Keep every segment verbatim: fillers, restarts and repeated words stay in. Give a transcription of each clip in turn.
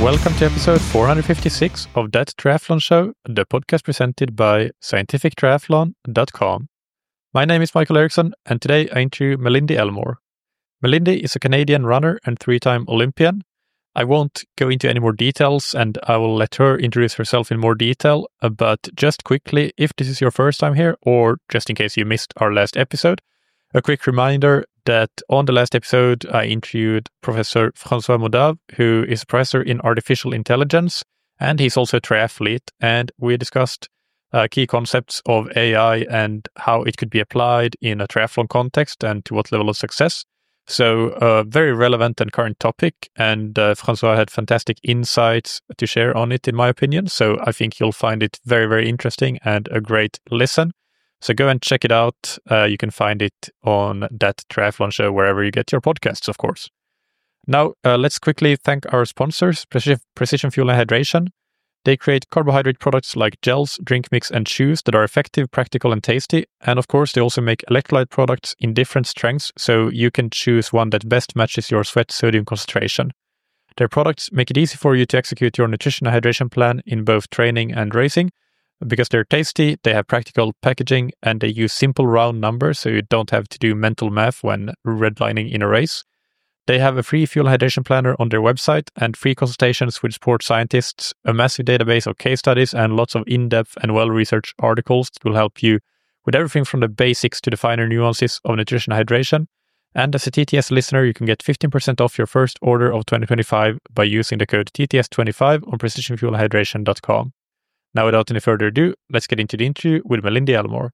Welcome to episode four hundred fifty-six of That Triathlon Show, the podcast presented by scientific triathlon dot com. My name is Michael Eriksson, and today I interview Malindi Elmore. Malindi is a Canadian runner and three-time Olympian. I won't go into any more details, and I will let her introduce herself in more detail, uh, but just quickly, if this is your first time here, or just in case you missed our last episode, a quick reminder that on the last episode, I interviewed Professor François Modave, who is a professor in artificial intelligence, and he's also a triathlete, and we discussed uh, key concepts of A I and how it could be applied in a triathlon context and to what level of success. So a very relevant and current topic, and uh, François had fantastic insights to share on it, in my opinion. So I think you'll find it very, very interesting and a great listen. So go and check it out. Uh, you can find it on That Triathlon Show, wherever you get your podcasts, of course. Now, uh, let's quickly thank our sponsors, Precision, Precision Fuel and Hydration. They create carbohydrate products like gels, drink mix, and chews that are effective, practical, and tasty. And of course, they also make electrolyte products in different strengths, so you can choose one that best matches your sweat sodium concentration. Their products make it easy for you to execute your nutrition and hydration plan in both training and racing. Because they're tasty, they have practical packaging, and they use simple round numbers, so you don't have to do mental math when redlining in a race. They have a free fuel hydration planner on their website and free consultations with sports scientists, a massive database of case studies, and lots of in-depth and well-researched articles that will help you with everything from the basics to the finer nuances of nutrition and hydration. And as a T T S listener, you can get fifteen percent off your first order of twenty twenty-five by using the code T T S twenty-five on precision fuel hydration dot com. Now, without any further ado, let's get into the interview with Malindi Elmore.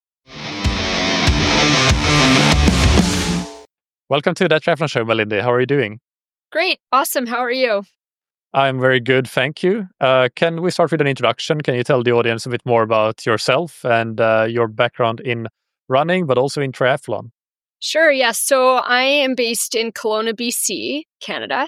Welcome to That Triathlon Show, Malindi. How are you doing? Great. Awesome. How are you? I'm very good, thank you. Uh, can we start with an introduction? Can you tell the audience a bit more about yourself and uh, your background in running, but also in triathlon? Sure, yes. So I am based in Kelowna, B C, Canada.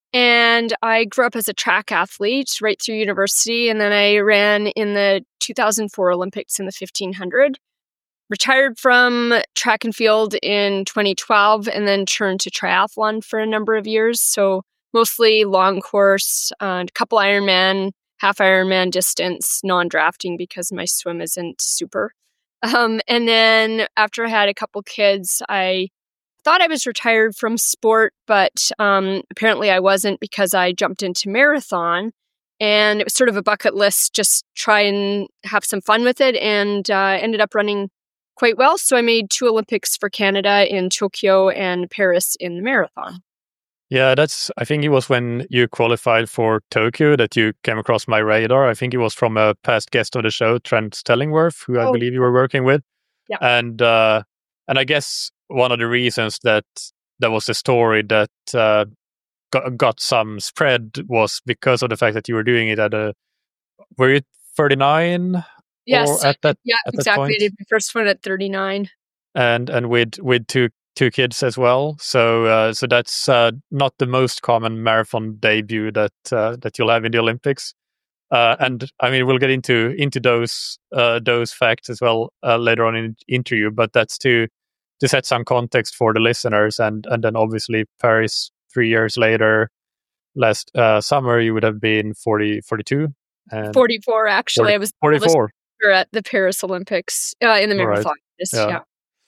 And I grew up as a track athlete right through university. And then I ran in the two thousand four Olympics in the fifteen hundred. Retired from track and field in twenty twelve and then turned to triathlon for a number of years. So mostly long course, uh, a couple Ironman, half Ironman distance, non-drafting because my swim isn't super. Um, and then after I had a couple kids, I thought I was retired from sport, but um, apparently I wasn't because I jumped into marathon. And it was sort of a bucket list, just try and have some fun with it, and uh, ended up running quite well. So I made two Olympics for Canada in Tokyo and Paris in the marathon. Yeah, that's, I think it was when you qualified for Tokyo that you came across my radar. I think it was from a past guest of the show, Trent Stellingworth, who oh. I believe you were working with. Yeah. And, uh, and I guess one of the reasons that there was a story that uh, got, got some spread was because of the fact that you were doing it at a, were you thirty-nine? Yes, at that, yeah, at exactly. That I did my first one at thirty-nine, and and with with two two kids as well. So uh, so that's uh, not the most common marathon debut that uh, that you'll have in the Olympics. Uh, and I mean, we'll get into into those uh, those facts as well uh, later on in the interview. But that's to to set some context for the listeners, and and then obviously Paris three years later, last uh, summer you would have been forty, forty-two. And forty-four actually. forty, I was forty-four. At the Paris Olympics uh, in the marathon. Right. Yeah. yeah.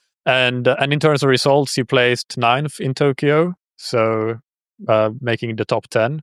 And uh, and in terms of results, you placed ninth in Tokyo, so uh, making the top ten.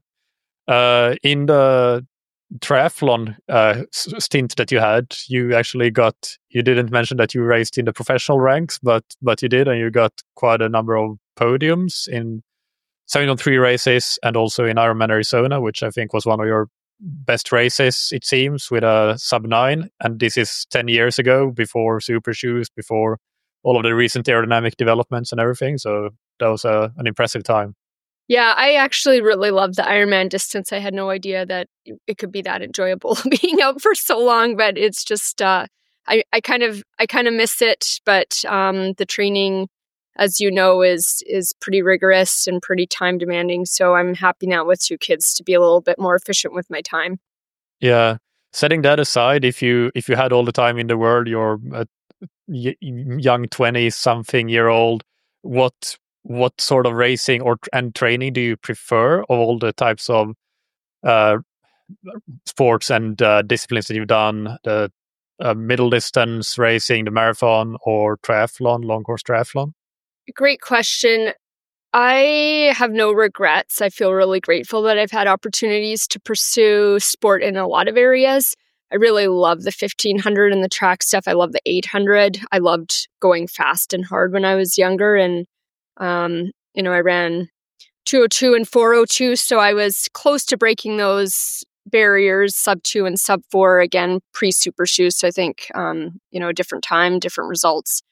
Uh, in the triathlon uh, stint that you had, you actually got, you didn't mention that you raced in the professional ranks, but but you did, and you got quite a number of podiums in seven on three races and also in Ironman Arizona, which I think was one of your best races, it seems, with a sub nine. And this is ten years ago, before super shoes, before all of the recent aerodynamic developments and everything. So that was a, an impressive time. Yeah, I actually really loved the Ironman distance. I had no idea that it could be that enjoyable being out for so long, but it's just, uh, I, I kind of, I kind of miss it. But um, the training, as you know, is is pretty rigorous and pretty time demanding. So I'm happy now with two kids to be a little bit more efficient with my time. Yeah, setting that aside, if you if you had all the time in the world, you're a y- young twenty something year old. What what sort of racing or and training do you prefer of all the types of uh, sports and uh, disciplines that you've done, the uh, middle distance racing, the marathon, or triathlon, long course triathlon? Great question. I have no regrets. I feel really grateful that I've had opportunities to pursue sport in a lot of areas. I really love the fifteen hundred and the track stuff. I love the eight hundred. I loved going fast and hard when I was younger. And, um, you know, I ran two oh two and four oh two. So I was close to breaking those barriers, sub two and sub four, again, pre-super shoes. So I think, um, you know, different time, different results.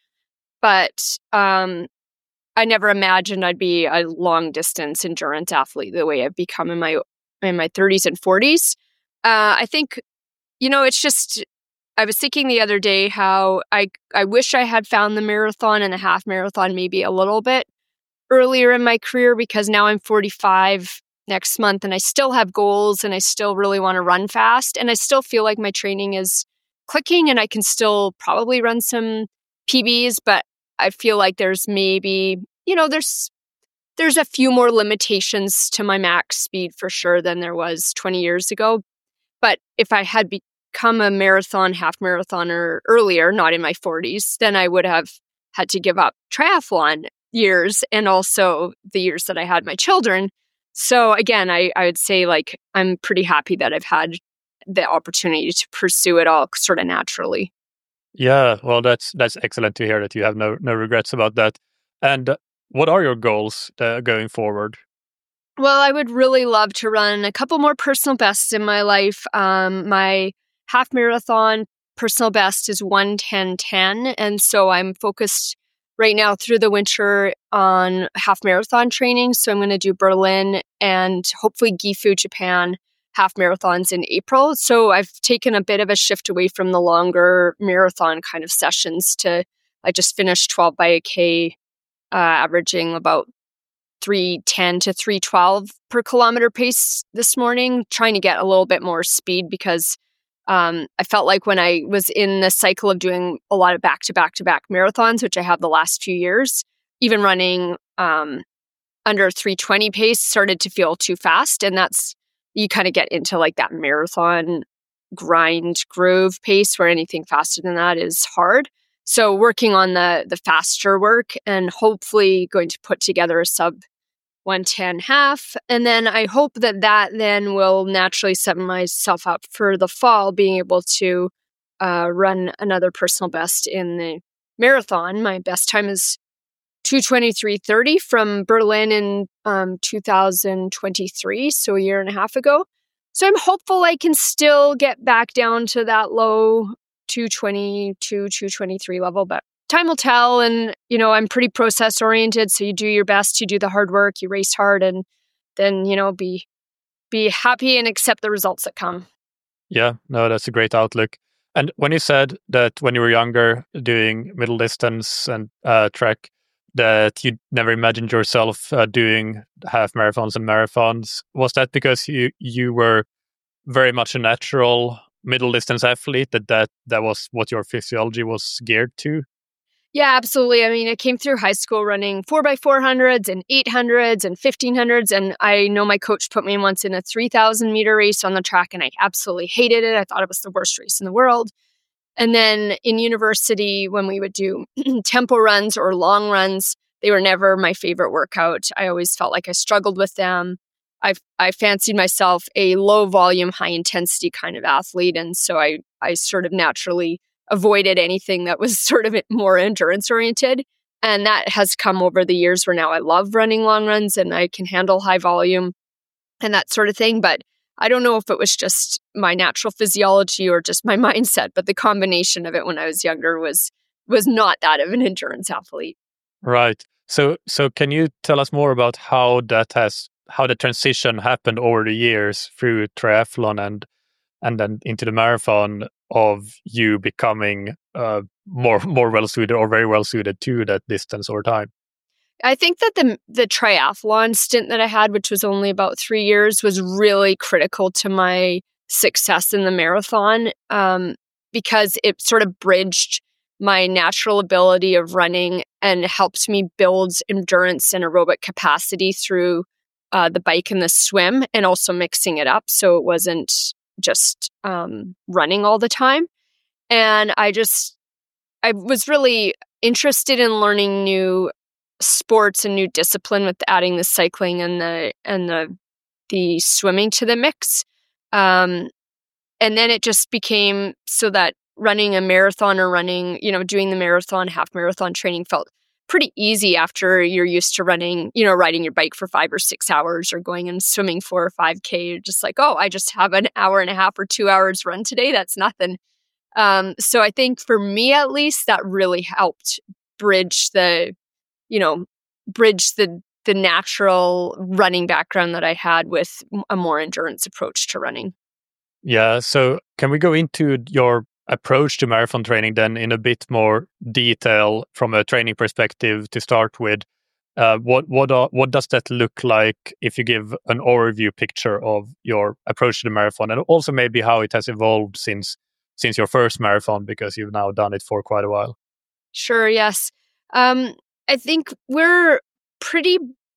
But um, I never imagined I'd be a long distance endurance athlete the way I've become in my in my thirties and forties. Uh, I think, you know, it's just, I was thinking the other day how I I wish I had found the marathon and the half marathon maybe a little bit earlier in my career, because now I'm forty-five next month and I still have goals and I still really want to run fast. And I still feel like my training is clicking and I can still probably run some P Bs, but I feel like there's maybe, you know, there's there's a few more limitations to my max speed for sure than there was twenty years ago. But if I had become a marathon, half marathoner earlier, not in my forties, then I would have had to give up triathlon years and also the years that I had my children. So again, I, I would say like I'm pretty happy that I've had the opportunity to pursue it all sort of naturally. Yeah, well, that's that's excellent to hear that you have no no regrets about that. And uh, what are your goals uh, going forward? Well, I would really love to run a couple more personal bests in my life. Um, my half marathon personal best is one ten ten, and so I'm focused right now through the winter on half marathon training. So I'm going to do Berlin and hopefully Gifu, Japan half marathons in April. So I've taken a bit of a shift away from the longer marathon kind of sessions to, I just finished twelve by a K, uh, averaging about three ten to three twelve per kilometer pace this morning, trying to get a little bit more speed because um, I felt like when I was in the cycle of doing a lot of back to back to back marathons, which I have the last few years, even running um, under three twenty pace started to feel too fast. And that's, you kind of get into like that marathon grind groove pace where anything faster than that is hard. So working on the the faster work and hopefully going to put together a sub one ten half. And then I hope that that then will naturally set myself up for the fall, being able to uh, run another personal best in the marathon. My best time is two twenty-three thirty from Berlin in um, two thousand twenty-three, so a year and a half ago. So I'm hopeful I can still get back down to that low two twenty-two, two twenty-three level, but time will tell. And, you know, I'm pretty process oriented. So you do your best, you do the hard work, you race hard, and then, you know, be, be happy and accept the results that come. Yeah, no, that's a great outlook. And when you said that when you were younger doing middle distance and uh, track, that you never imagined yourself uh, doing half marathons and marathons, was that because you, you were very much a natural middle distance athlete, that, that that was what your physiology was geared to? Yeah, absolutely. I mean, I came through high school running four by four hundreds and eight hundreds and fifteen hundreds. And I know my coach put me once in a three thousand meter race on the track, and I absolutely hated it. I thought it was the worst race in the world. And then in university, when we would do tempo runs or long runs, they were never my favorite workout. I always felt like I struggled with them. I I fancied myself a low volume, high intensity kind of athlete. And so I, I sort of naturally avoided anything that was sort of more endurance oriented. And that has come over the years where now I love running long runs and I can handle high volume and that sort of thing. But I don't know if it was just my natural physiology or just my mindset, but the combination of it when I was younger was was not that of an endurance athlete. Right. So so can you tell us more about how that has how the transition happened over the years through triathlon and and then into the marathon, of you becoming uh, more more well suited or very well suited to that distance over time? I think that the the triathlon stint that I had, which was only about three years, was really critical to my success in the marathon um, because it sort of bridged my natural ability of running and helped me build endurance and aerobic capacity through uh, the bike and the swim, and also mixing it up so it wasn't just um, running all the time. And I just, I was really interested in learning new sports and new discipline with adding the cycling and the and the the swimming to the mix. Um, and then it just became so that running a marathon or running, you know, doing the marathon, half marathon training felt pretty easy after you're used to running, you know, riding your bike for five or six hours or going and swimming four or five K. You're just like, oh, I just have an hour and a half or two hours run today. That's nothing. Um, so I think for me, at least, that really helped bridge the, you know, bridge the the natural running background that I had with a more endurance approach to running. Yeah. So can we go into your approach to marathon training then in a bit more detail from a training perspective to start with? Uh, what what are, what does that look like if you give an overview picture of your approach to the marathon, and also maybe how it has evolved since since your first marathon, because you've now done it for quite a while? Sure. Yes. Um, I think we're pretty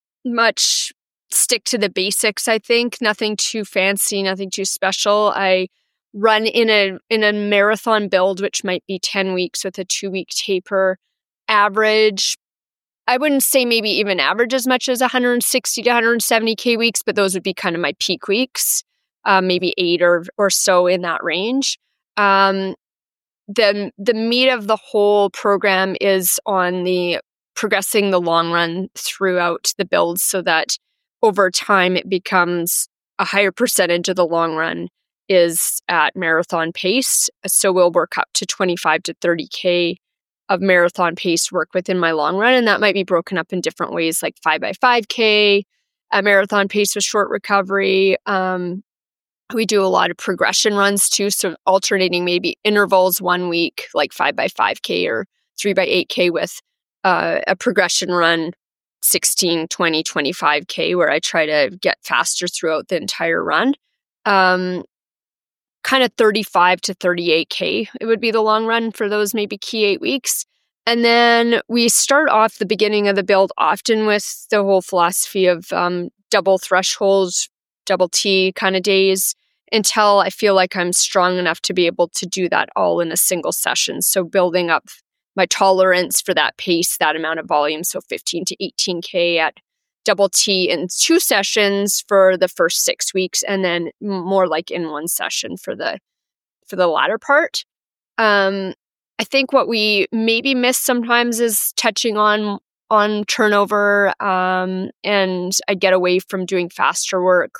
much stick to the basics. I think nothing too fancy, nothing too special. I run in a in a marathon build, which might be ten weeks with a two week taper. Average, I wouldn't say maybe even average as much as one hundred sixty to one hundred seventy K weeks, but those would be kind of my peak weeks, uh, maybe eight or or so in that range. Um, the the meat of the whole program is on the progressing the long run throughout the build, so that over time it becomes a higher percentage of the long run is at marathon pace. So we'll work up to twenty-five to thirty K of marathon pace work within my long run. And that might be broken up in different ways, like five by five K, at marathon pace with short recovery. Um, we do a lot of progression runs too. So alternating maybe intervals one week, like five by five K or three by eight K with uh, a progression run, sixteen, twenty, twenty-five K, where I try to get faster throughout the entire run. Um, kind of thirty-five to thirty-eight K, it would be the long run for those maybe key eight weeks. And then we start off the beginning of the build often with the whole philosophy of um, double thresholds, double T kind of days, until I feel like I'm strong enough to be able to do that all in a single session. So building up my tolerance for that pace, that amount of volume, so fifteen to eighteen K at double T in two sessions for the first six weeks, and then more like in one session for the for the latter part. Um, I think what we maybe miss sometimes is touching on on turnover, um, and I get away from doing faster work.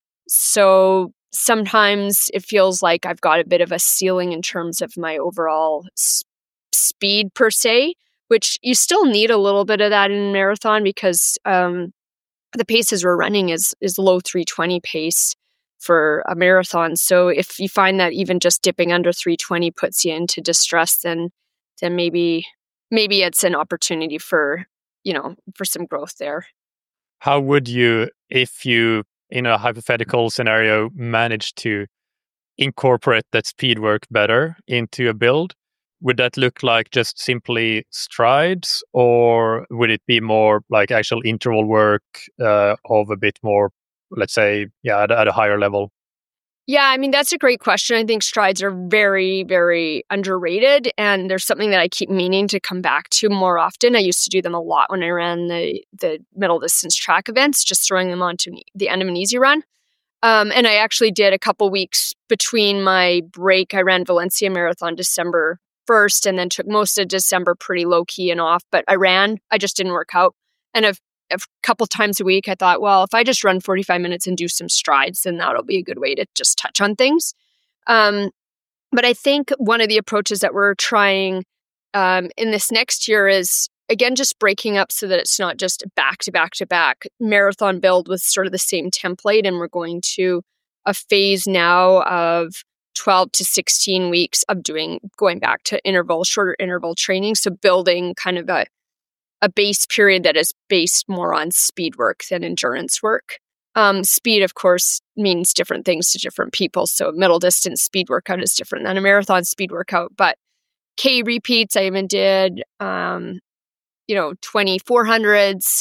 So sometimes it feels like I've got a bit of a ceiling in terms of my overall s- speed per se, which you still need a little bit of that in marathon, because um, the paces we're running is is low three twenty pace for a marathon. So if you find that even just dipping under three twenty puts you into distress, then then maybe maybe it's an opportunity for, you know, for some growth there. How would you, if you, in a hypothetical scenario, manage to incorporate that speed work better into a build? Would that look like just simply strides, or would it be more like actual interval work uh, of a bit more, let's say, yeah, at, at a higher level? Yeah, I mean, that's a great question. I think strides are very, very underrated. And there's something that I keep meaning to come back to more often. I used to do them a lot when I ran the, the middle distance track events, just throwing them onto the end of an easy run. Um, and I actually did a couple weeks between my break. I ran Valencia Marathon December first, and then took most of December pretty low key and off. But I ran, I just didn't work out. And a, a couple times a week, I thought, well, if I just run forty-five minutes and do some strides, then that'll be a good way to just touch on things. Um, but I think one of the approaches that we're trying um, in this next year is, again, just breaking up so that it's not just back to back to back marathon build with sort of the same template. And we're going to a phase now of twelve to sixteen weeks of doing, going back to interval, shorter interval training. So building kind of a, a base period that is based more on speed work than endurance work. Um, speed, of course, means different things to different people. So middle distance speed workout is different than a marathon speed workout. But K repeats, I even did, um, you know, twenty-four hundreds,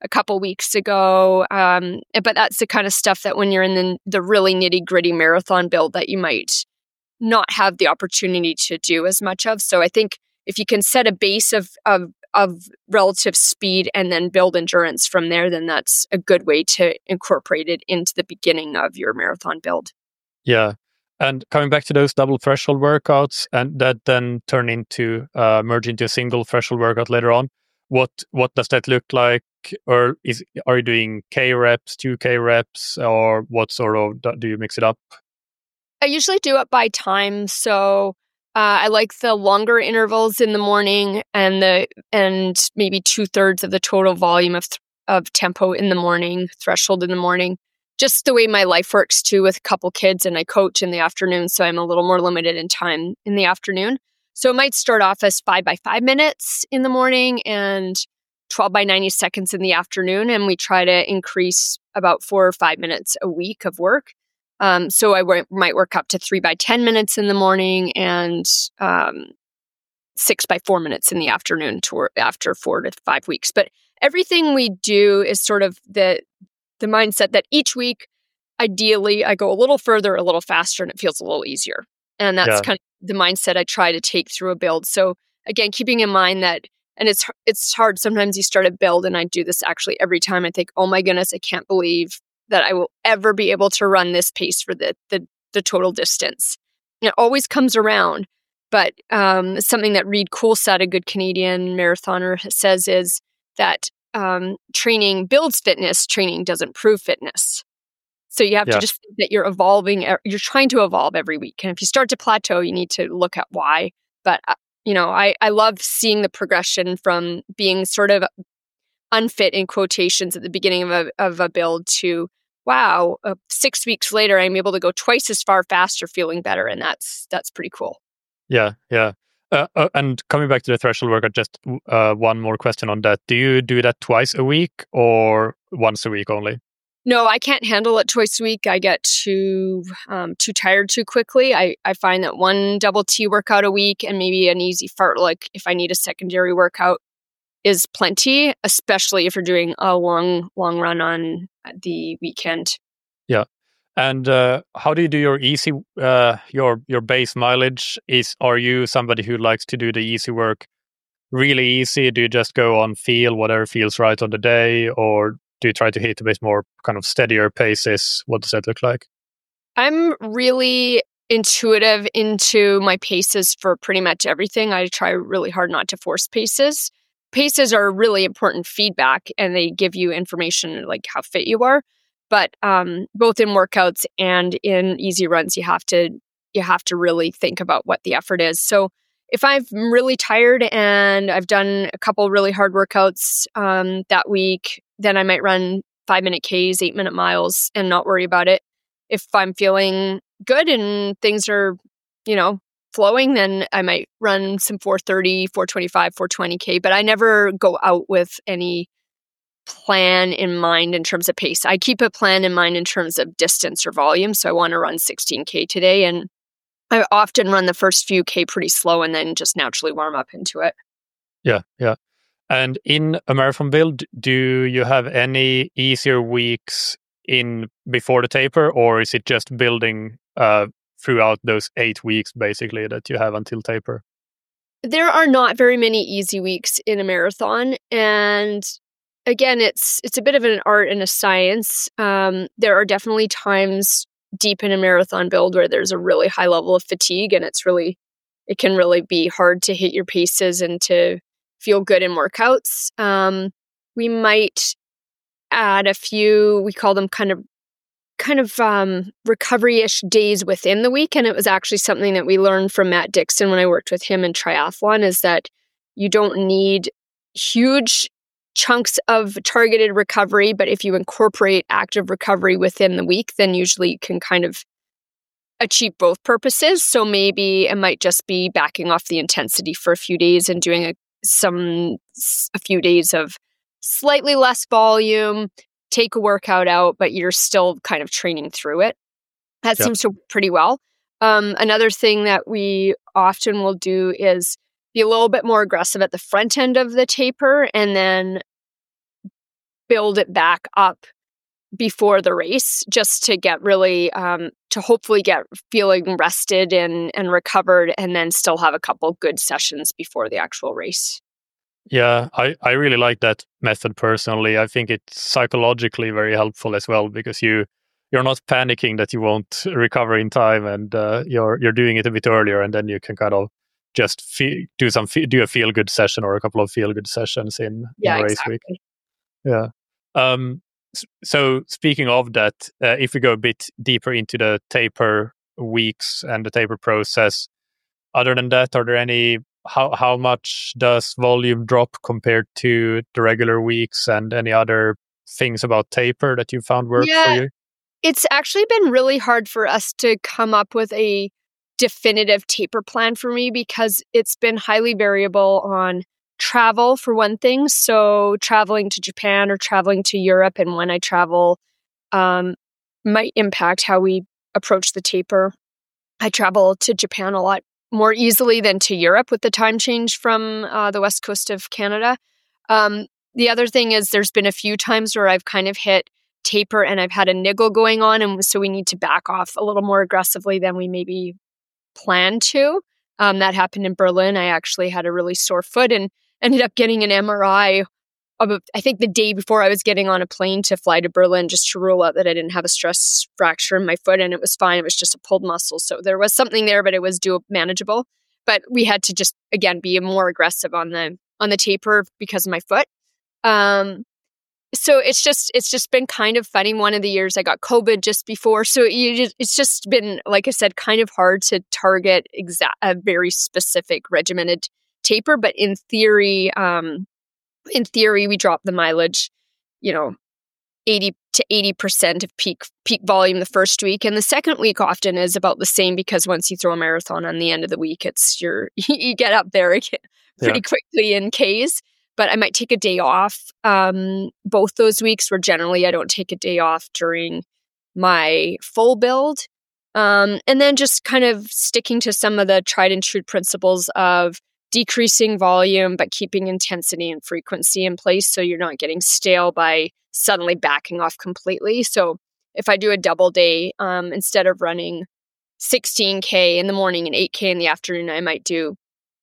a couple weeks ago. Um, but that's the kind of stuff that when you're in the, the really nitty gritty marathon build that you might not have the opportunity to do as much of. So I think if you can set a base of, of, of relative speed and then build endurance from there, then that's a good way to incorporate it into the beginning of your marathon build. Yeah. And coming back to those double threshold workouts and that then turn into, uh, merge into a single threshold workout later on, what what does that look like? Or is are you doing K reps, two K reps, or what sort of, do you mix it up? I usually do it by time. So uh, I like the longer intervals in the morning and the and maybe two thirds of the total volume of th- of tempo in the morning, threshold in the morning. Just the way my life works too, with a couple kids, and I coach in the afternoon, so I'm a little more limited in time in the afternoon. So it might start off as five by five minutes in the morning and twelve by ninety seconds in the afternoon, and we try to increase about four or five minutes a week of work. Um, so I w- might work up to three by ten minutes in the morning and um, six by four minutes in the afternoon to after four to five weeks. But everything we do is sort of the the mindset that each week, ideally, I go a little further, a little faster, and it feels a little easier. And that's Yeah. kind of the mindset I try to take through a build. So again, keeping in mind that, and it's it's hard. Sometimes you start a build, and I do this actually every time. I think, oh my goodness, I can't believe that I will ever be able to run this pace for the the, the total distance. And it always comes around. But um, something that Reed Coolsatt, a good Canadian marathoner, says is that um, training builds fitness, training doesn't prove fitness. So you have Yeah. to just think that you're evolving, you're trying to evolve every week. And if you start to plateau, you need to look at why. But, uh, you know, I, I love seeing the progression from being sort of unfit in quotations at the beginning of a, of a build to, wow, uh, six weeks later, I'm able to go twice as far faster, feeling better. And that's, that's pretty cool. Yeah, yeah. Uh, uh, and coming back to the threshold workout, just uh, one more question on that. Do you do that twice a week or once a week only? No, I can't handle it twice a week. I get too um, too tired too quickly. I, I find that one double T workout a week and maybe an easy fart, like if I need a secondary workout, is plenty, especially if you're doing a long, long run on the weekend. Yeah. And uh, how do you do your easy, uh, your your base mileage? Is are you somebody who likes to do the easy work really easy? Do you just go on feel, whatever feels right on the day, or do you try to hit a bit more kind of steadier paces? What does that look like? I'm really intuitive into my paces for pretty much everything. I try really hard not to force paces. Paces are really important feedback, and they give you information like how fit you are. But um, both in workouts and in easy runs, you have to you have to really think about what the effort is. So if I'm really tired and I've done a couple really hard workouts um, that week, then I might run five minute Ks, eight minute miles, and not worry about it. If I'm feeling good and things are, you know, flowing, then I might run some four thirty, four twenty-five, four twenty K. But I never go out with any plan in mind in terms of pace. I keep a plan in mind in terms of distance or volume. So I want to run sixteen K today, and I often run the first few K pretty slow and then just naturally warm up into it. Yeah, yeah. And in a marathon build, do you have any easier weeks in before the taper, or is it just building uh, throughout those eight weeks basically that you have until taper? There are not very many easy weeks in a marathon, and again, it's it's a bit of an art and a science. Um, there are definitely times deep in a marathon build where there's a really high level of fatigue, and it's really it can really be hard to hit your paces and to feel good in workouts. Um, we might add a few, we call them kind of kind of um, recovery-ish days within the week. And it was actually something that we learned from Matt Dixon when I worked with him in triathlon, is that you don't need huge chunks of targeted recovery, but if you incorporate active recovery within the week, then usually you can kind of achieve both purposes. So maybe it might just be backing off the intensity for a few days and doing a, some a few days of slightly less volume, take a workout out, but you're still kind of training through it. That Yeah. seems to work pretty well. Um, another thing that we often will do is be a little bit more aggressive at the front end of the taper, and then build it back up before the race, just to get really, um, to hopefully get feeling rested and, and recovered, and then still have a couple good sessions before the actual race. Yeah, I, I really like that method personally. I think it's psychologically very helpful as well, because you you're not panicking that you won't recover in time, and uh, you're you're doing it a bit earlier, and then you can kind of just fe- do some fe- do a feel good session or a couple of feel good sessions in, Yeah, in race exactly. week. Yeah. Um. So speaking of that, uh, if we go a bit deeper into the taper weeks and the taper process, other than that, are there any how how much does volume drop compared to the regular weeks, and any other things about taper that you found work Yeah, for you? it's actually been really hard for us to come up with a definitive taper plan for me, because it's been highly variable on travel, for one thing. So traveling to Japan or traveling to Europe, and when I travel, um, might impact how we approach the taper. I travel to Japan a lot more easily than to Europe with the time change from uh, the west coast of Canada. Um, the other thing is, there's been a few times where I've kind of hit taper and I've had a niggle going on, and so we need to back off a little more aggressively than we maybe planned to. Um, that happened in Berlin. I actually had a really sore foot and ended up getting an M R I about, I think, the day before I was getting on a plane to fly to Berlin, just to rule out that I didn't have a stress fracture in my foot, and it was fine. It was just a pulled muscle. So there was something there, but it was do manageable. But we had to just, again, be more aggressive on the on the taper because of my foot. Um, so it's just it's just been kind of funny. One of the years I got COVID just before, so you just, it's just been, like I said, kind of hard to target exact a very specific regimented taper. But in theory, um, in theory, we drop the mileage, you know, eighty to eighty percent of peak peak volume the first week, and the second week often is about the same, because once you throw a marathon on the end of the week, it's your you get up there again pretty yeah. quickly in Ks. But I might take a day off um, both those weeks, where generally I don't take a day off during my full build. Um, and then just kind of sticking to some of the tried and true principles of decreasing volume, but keeping intensity and frequency in place, so you're not getting stale by suddenly backing off completely. So if I do a double day, um, instead of running sixteen K in the morning and eight K in the afternoon, I might do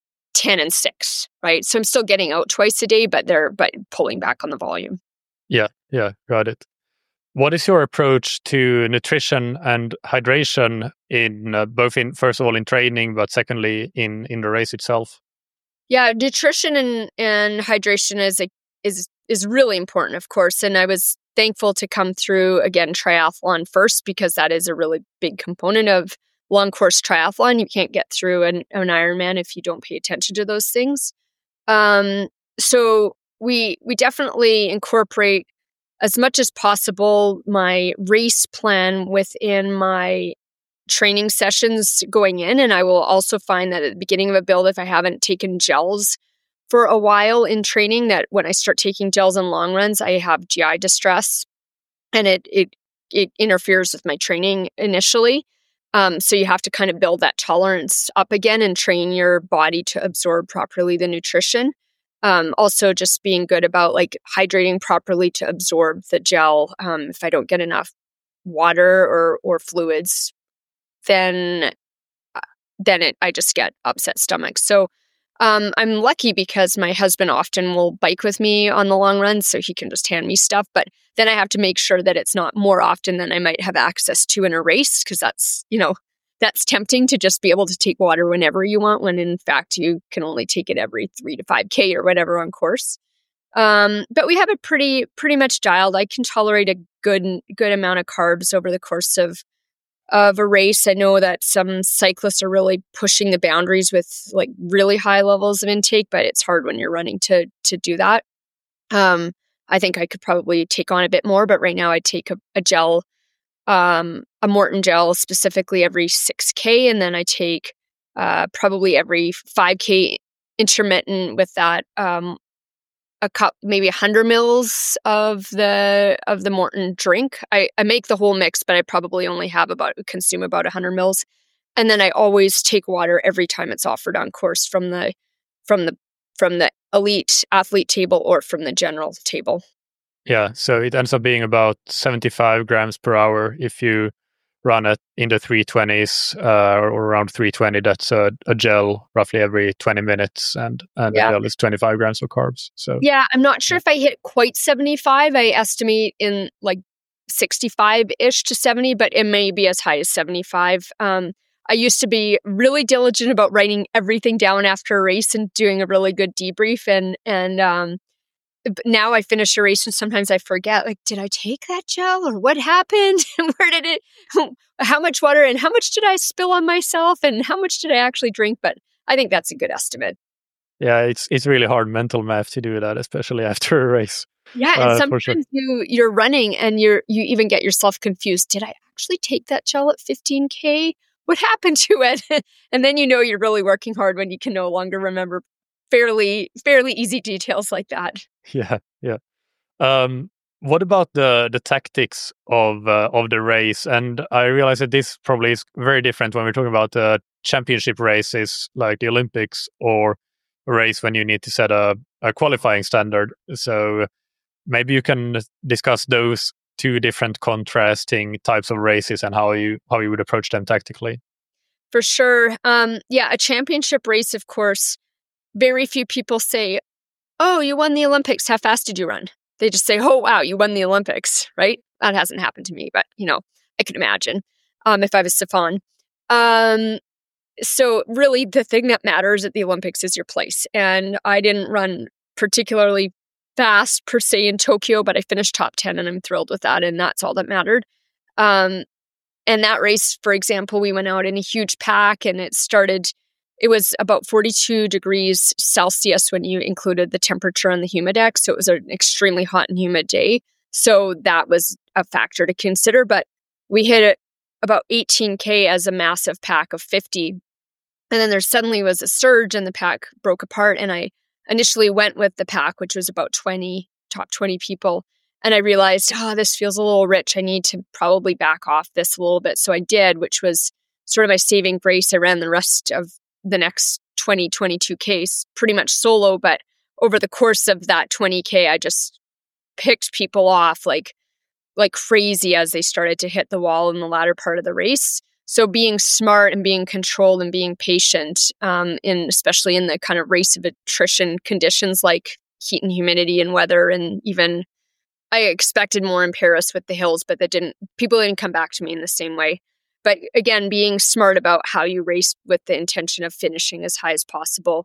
ten and six, right? So I'm still getting out twice a day, but they're but pulling back on the volume. Yeah, yeah, got it. What is your approach to nutrition and hydration in uh, both in first of all in training, but secondly in in the race itself? Yeah, nutrition and, and hydration is a, is is really important, of course. And I was thankful to come through, again, triathlon first, because that is a really big component of long course triathlon. You can't get through an, an Ironman if you don't pay attention to those things. Um, so we we definitely incorporate as much as possible my race plan within my training sessions going in. And I will also find that at the beginning of a build, if I haven't taken gels for a while in training, that when I start taking gels in long runs, I have G I distress, and it it it interferes with my training initially. Um, so you have to kind of build that tolerance up again and train your body to absorb properly the nutrition. Um, also, just being good about like hydrating properly to absorb the gel. Um, if I don't get enough water or or fluids, then then it, I just get upset stomach. So um, I'm lucky because my husband often will bike with me on the long run, so he can just hand me stuff. But then I have to make sure that it's not more often than I might have access to in a race, because that's, you know, that's tempting to just be able to take water whenever you want, when in fact you can only take it every three to five K or whatever on course. Um, but we have it pretty pretty much dialed. I can tolerate a good good amount of carbs over the course of of a race. I know that some cyclists are really pushing the boundaries with like really high levels of intake, but it's hard when you're running to to do that. Um, I think I could probably take on a bit more, but right now I take a, a gel, um, a Maurten gel specifically every six K, and then I take uh, probably every five K intermittent with that. Um, a cup, maybe one hundred mils of the of the Maurten drink. I, I make the whole mix, but I probably only have about consume about one hundred mils. And then I always take water every time it's offered on course, from the from the from the elite athlete table or from the general table. Yeah, so it ends up being about seventy-five grams per hour if you run it in the three twenties uh, or around three twenty. That's a, a gel roughly every twenty minutes, and and Yeah. the gel is twenty-five grams of carbs. So Yeah, I'm not sure if I hit quite seventy-five. I estimate in like sixty-five-ish to seventy, but it may be as high as seventy-five. Um, I used to be really diligent about writing everything down after a race and doing a really good debrief. And and um, b- now I finish a race and sometimes I forget, like, did I take that gel or what happened? And where did it, how much water and how much did I spill on myself and how much did I actually drink? But I think that's a good estimate. yeah, it's it's really hard mental math to do that, especially after a race. Yeah, and Uh, for sometimes sure. you you're running and you're you even get yourself confused. Did I actually take that gel at fifteen K? What happened to it? And then you know you're really working hard when you can no longer remember fairly fairly easy details like that. Yeah, yeah. Um, what about the the tactics of uh, of the race? And I realize that this probably is very different when we're talking about uh, championship races like the Olympics, or a race when you need to set a, a qualifying standard. So maybe you can discuss those two different contrasting types of races and how you how you would approach them tactically. For sure. Um, yeah, a championship race, of course, very few people say, "Oh, you won the Olympics. How fast did you run?" They just say, "Oh, wow, you won the Olympics," right? That hasn't happened to me, but, you know, I could imagine um, if I was Stefan. Um, so really, the thing that matters at the Olympics is your place. And I didn't run particularly fast, per se, in Tokyo, but I finished top ten, and I'm thrilled with that, and that's all that mattered. Um, and that race, for example, we went out in a huge pack, and it started... It was about forty-two degrees Celsius when you included the temperature and the humidex. So it was an extremely hot and humid day. So that was a factor to consider. But we hit it about eighteen K as a massive pack of fifty. And then there suddenly was a surge and the pack broke apart. And I initially went with the pack, which was about twenty, top twenty people. And I realized, oh, this feels a little rich. I need to probably back off this a little bit. So I did, which was sort of my saving grace. I ran the rest of the next twenty, twenty-two Ks pretty much solo, but over the course of that twenty K, I just picked people off like like crazy as they started to hit the wall in the latter part of the race. So being smart and being controlled and being patient, um, in especially in the kind of race of attrition conditions like heat and humidity and weather, and even I expected more in Paris with the hills, but that didn't. People didn't come back to me in the same way. But again, being smart about how you race with the intention of finishing as high as possible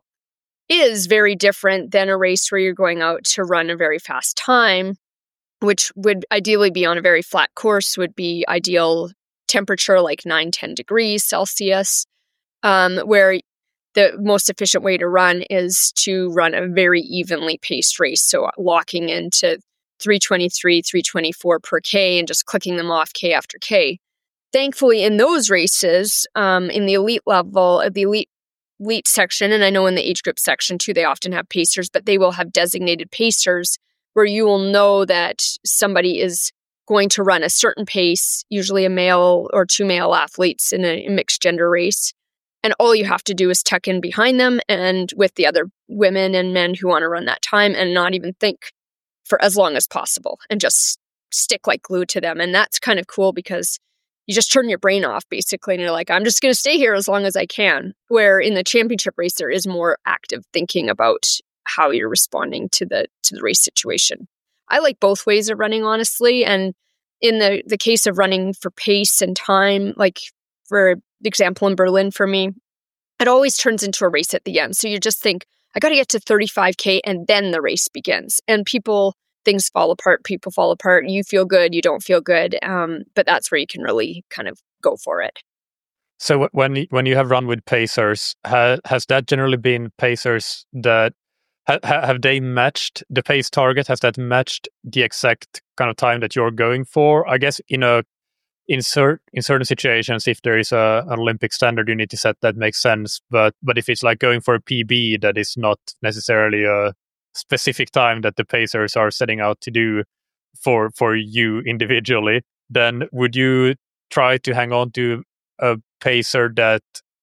is very different than a race where you're going out to run a very fast time, which would ideally be on a very flat course, would be ideal temperature like nine, ten degrees Celsius, um, where the most efficient way to run is to run a very evenly paced race. So locking into three twenty-three, three twenty-four per K and just clicking them off K after K. Thankfully, in those races, um, in the elite level, uh, the elite elite section, and I know in the age group section too, they often have pacers, but they will have designated pacers where you will know that somebody is going to run a certain pace, usually a male or two male athletes in a mixed gender race. And all you have to do is tuck in behind them and with the other women and men who want to run that time and not even think for as long as possible and just stick like glue to them. And that's kind of cool because you just turn your brain off basically and you're like, I'm just going to stay here as long as I can. Where in the championship race, there is more active thinking about how you're responding to the to the race situation. I like both ways of running, honestly. And in the, the case of running for pace and time, like for example, in Berlin for me, it always turns into a race at the end. So you just think, I got to get to thirty-five K and then the race begins. And people... things fall apart, people fall apart, you feel good, you don't feel good, um, but that's where you can really kind of go for it. So w- when y- when you have run with pacers, ha- has that generally been pacers that ha- ha- have they matched the pace target? Has that matched the exact kind of time that you're going for? I guess in a in, cer- in certain situations, if there is a, an Olympic standard you need to set, that makes sense. But but if it's like going for a P B, that is not necessarily a specific time that the pacers are setting out to do for for you individually, then would you try to hang on to a pacer that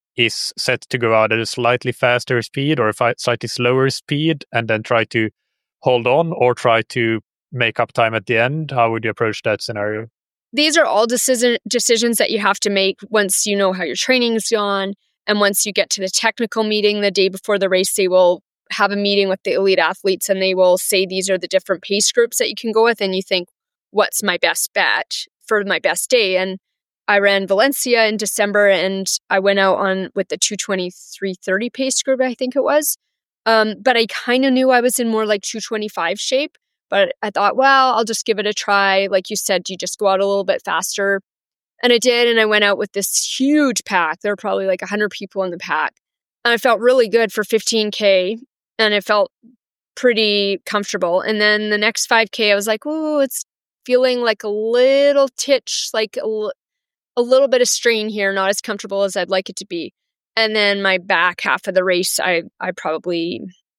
is set to go out at a slightly faster speed or a fi- slightly slower speed and then try to hold on, or try to make up time at the end? How would you approach that scenario? These are all decision decisions that you have to make once you know how your training's gone. And once you get to the technical meeting the day before the race, they will have a meeting with the elite athletes and they will say these are the different pace groups that you can go with. And you think, what's my best bet for my best day? And I ran Valencia in December and I went out on with the two twenty-three thirty pace group, I think it was. Um, but I kind of knew I was in more like two twenty-five shape. But I thought, well, I'll just give it a try. Like you said, you just go out a little bit faster. And I did. And I went out with this huge pack. There were probably like one hundred people in the pack. And I felt really good for fifteen K. And it felt pretty comfortable. And then the next five K, I was like, oh, it's feeling like a little titch, like a, l- a little bit of strain here, not as comfortable as I'd like it to be. And then my back half of the race, I I probably,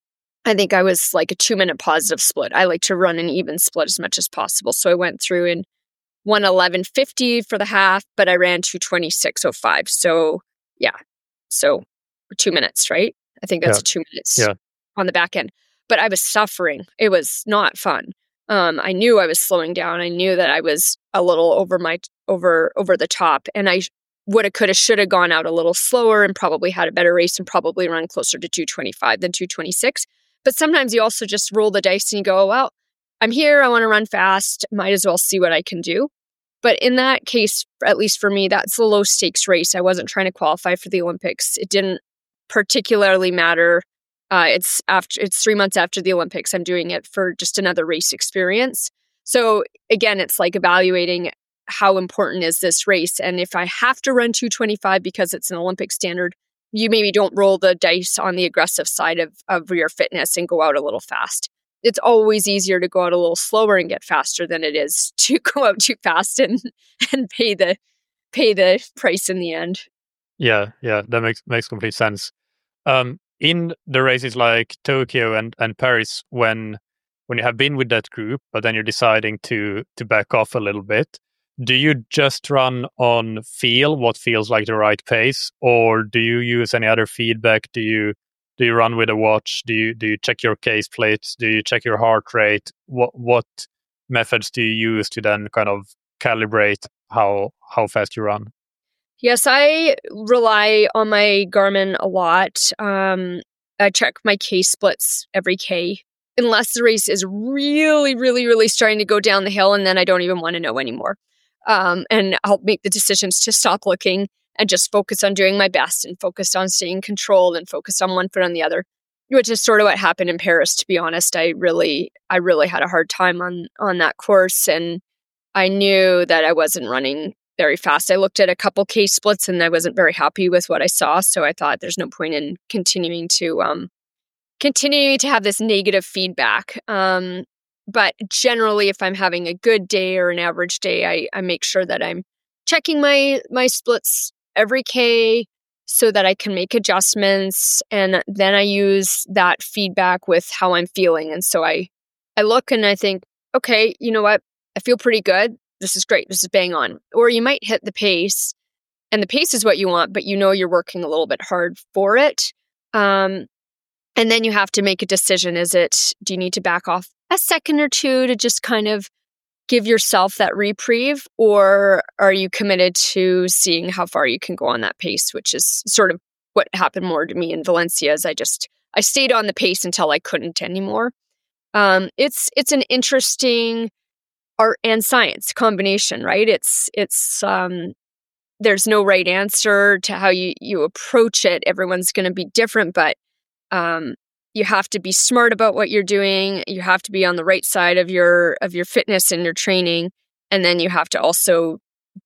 I think I was like a two minute positive split. I like to run an even split as much as possible. So I went through in one eleven fifty for the half, but I ran two twenty-six oh five. So yeah, so two minutes, right? I think that's Yeah. two minutes Yeah. on the back end. But I was suffering. It was not fun. Um, I knew I was slowing down. I knew that I was a little over my over over the top, and I woulda, coulda, shoulda gone out a little slower and probably had a better race and probably run closer to two twenty-five than two twenty-six. But sometimes you also just roll the dice and you go, well, I'm here. I want to run fast. Might as well see what I can do. But in that case, at least for me, that's a low stakes race. I wasn't trying to qualify for the Olympics. It didn't particularly matter. Uh, it's after it's three months after the Olympics. I'm doing it for just another race experience. So again, it's like evaluating how important is this race. And if I have to run two twenty-five because it's an Olympic standard, you maybe don't roll the dice on the aggressive side of, of your fitness and go out a little fast. It's always easier to go out a little slower and get faster than it is to go out too fast and and pay the pay the price in the end. Yeah, yeah, that makes makes complete sense. Um, in the races like Tokyo and, and Paris, when when you have been with that group, but then you're deciding to to back off a little bit, do you just run on feel, what feels like the right pace, or do you use any other feedback? Do you do you run with a watch? Do you do you check your case plates? Do you check your heart rate? What what methods do you use to then kind of calibrate how how fast you run? Yes, I rely on my Garmin a lot. Um, I check my K splits every K, unless the race is really, really, really starting to go down the hill, and then I don't even want to know anymore. Um, and I'll make the decisions to stop looking and just focus on doing my best and focus on staying controlled and focus on one foot on the other, which is sort of what happened in Paris. To be honest, I really, I really had a hard time on on that course, and I knew that I wasn't running very fast. I looked at a couple K splits and I wasn't very happy with what I saw. So I thought there's no point in continuing to um, continuing to have this negative feedback. Um, but generally, if I'm having a good day or an average day, I, I make sure that I'm checking my my splits every K so that I can make adjustments. And then I use that feedback with how I'm feeling. And so I, I look and I think, okay, you know what? I feel pretty good. This is great. This is bang on. Or you might hit the pace, and the pace is what you want, but you know you're working a little bit hard for it. Um, and then you have to make a decision. Is it, do you need to back off a second or two to just kind of give yourself that reprieve? Or are you committed to seeing how far you can go on that pace, which is sort of what happened more to me in Valencia. Is I just, I stayed on the pace until I couldn't anymore. Um, it's, it's an interesting art and science combination, right? It's, it's, um, there's no right answer to how you, you approach it. Everyone's going to be different, but, um, you have to be smart about what you're doing. You have to be on the right side of your, of your fitness and your training. And then you have to also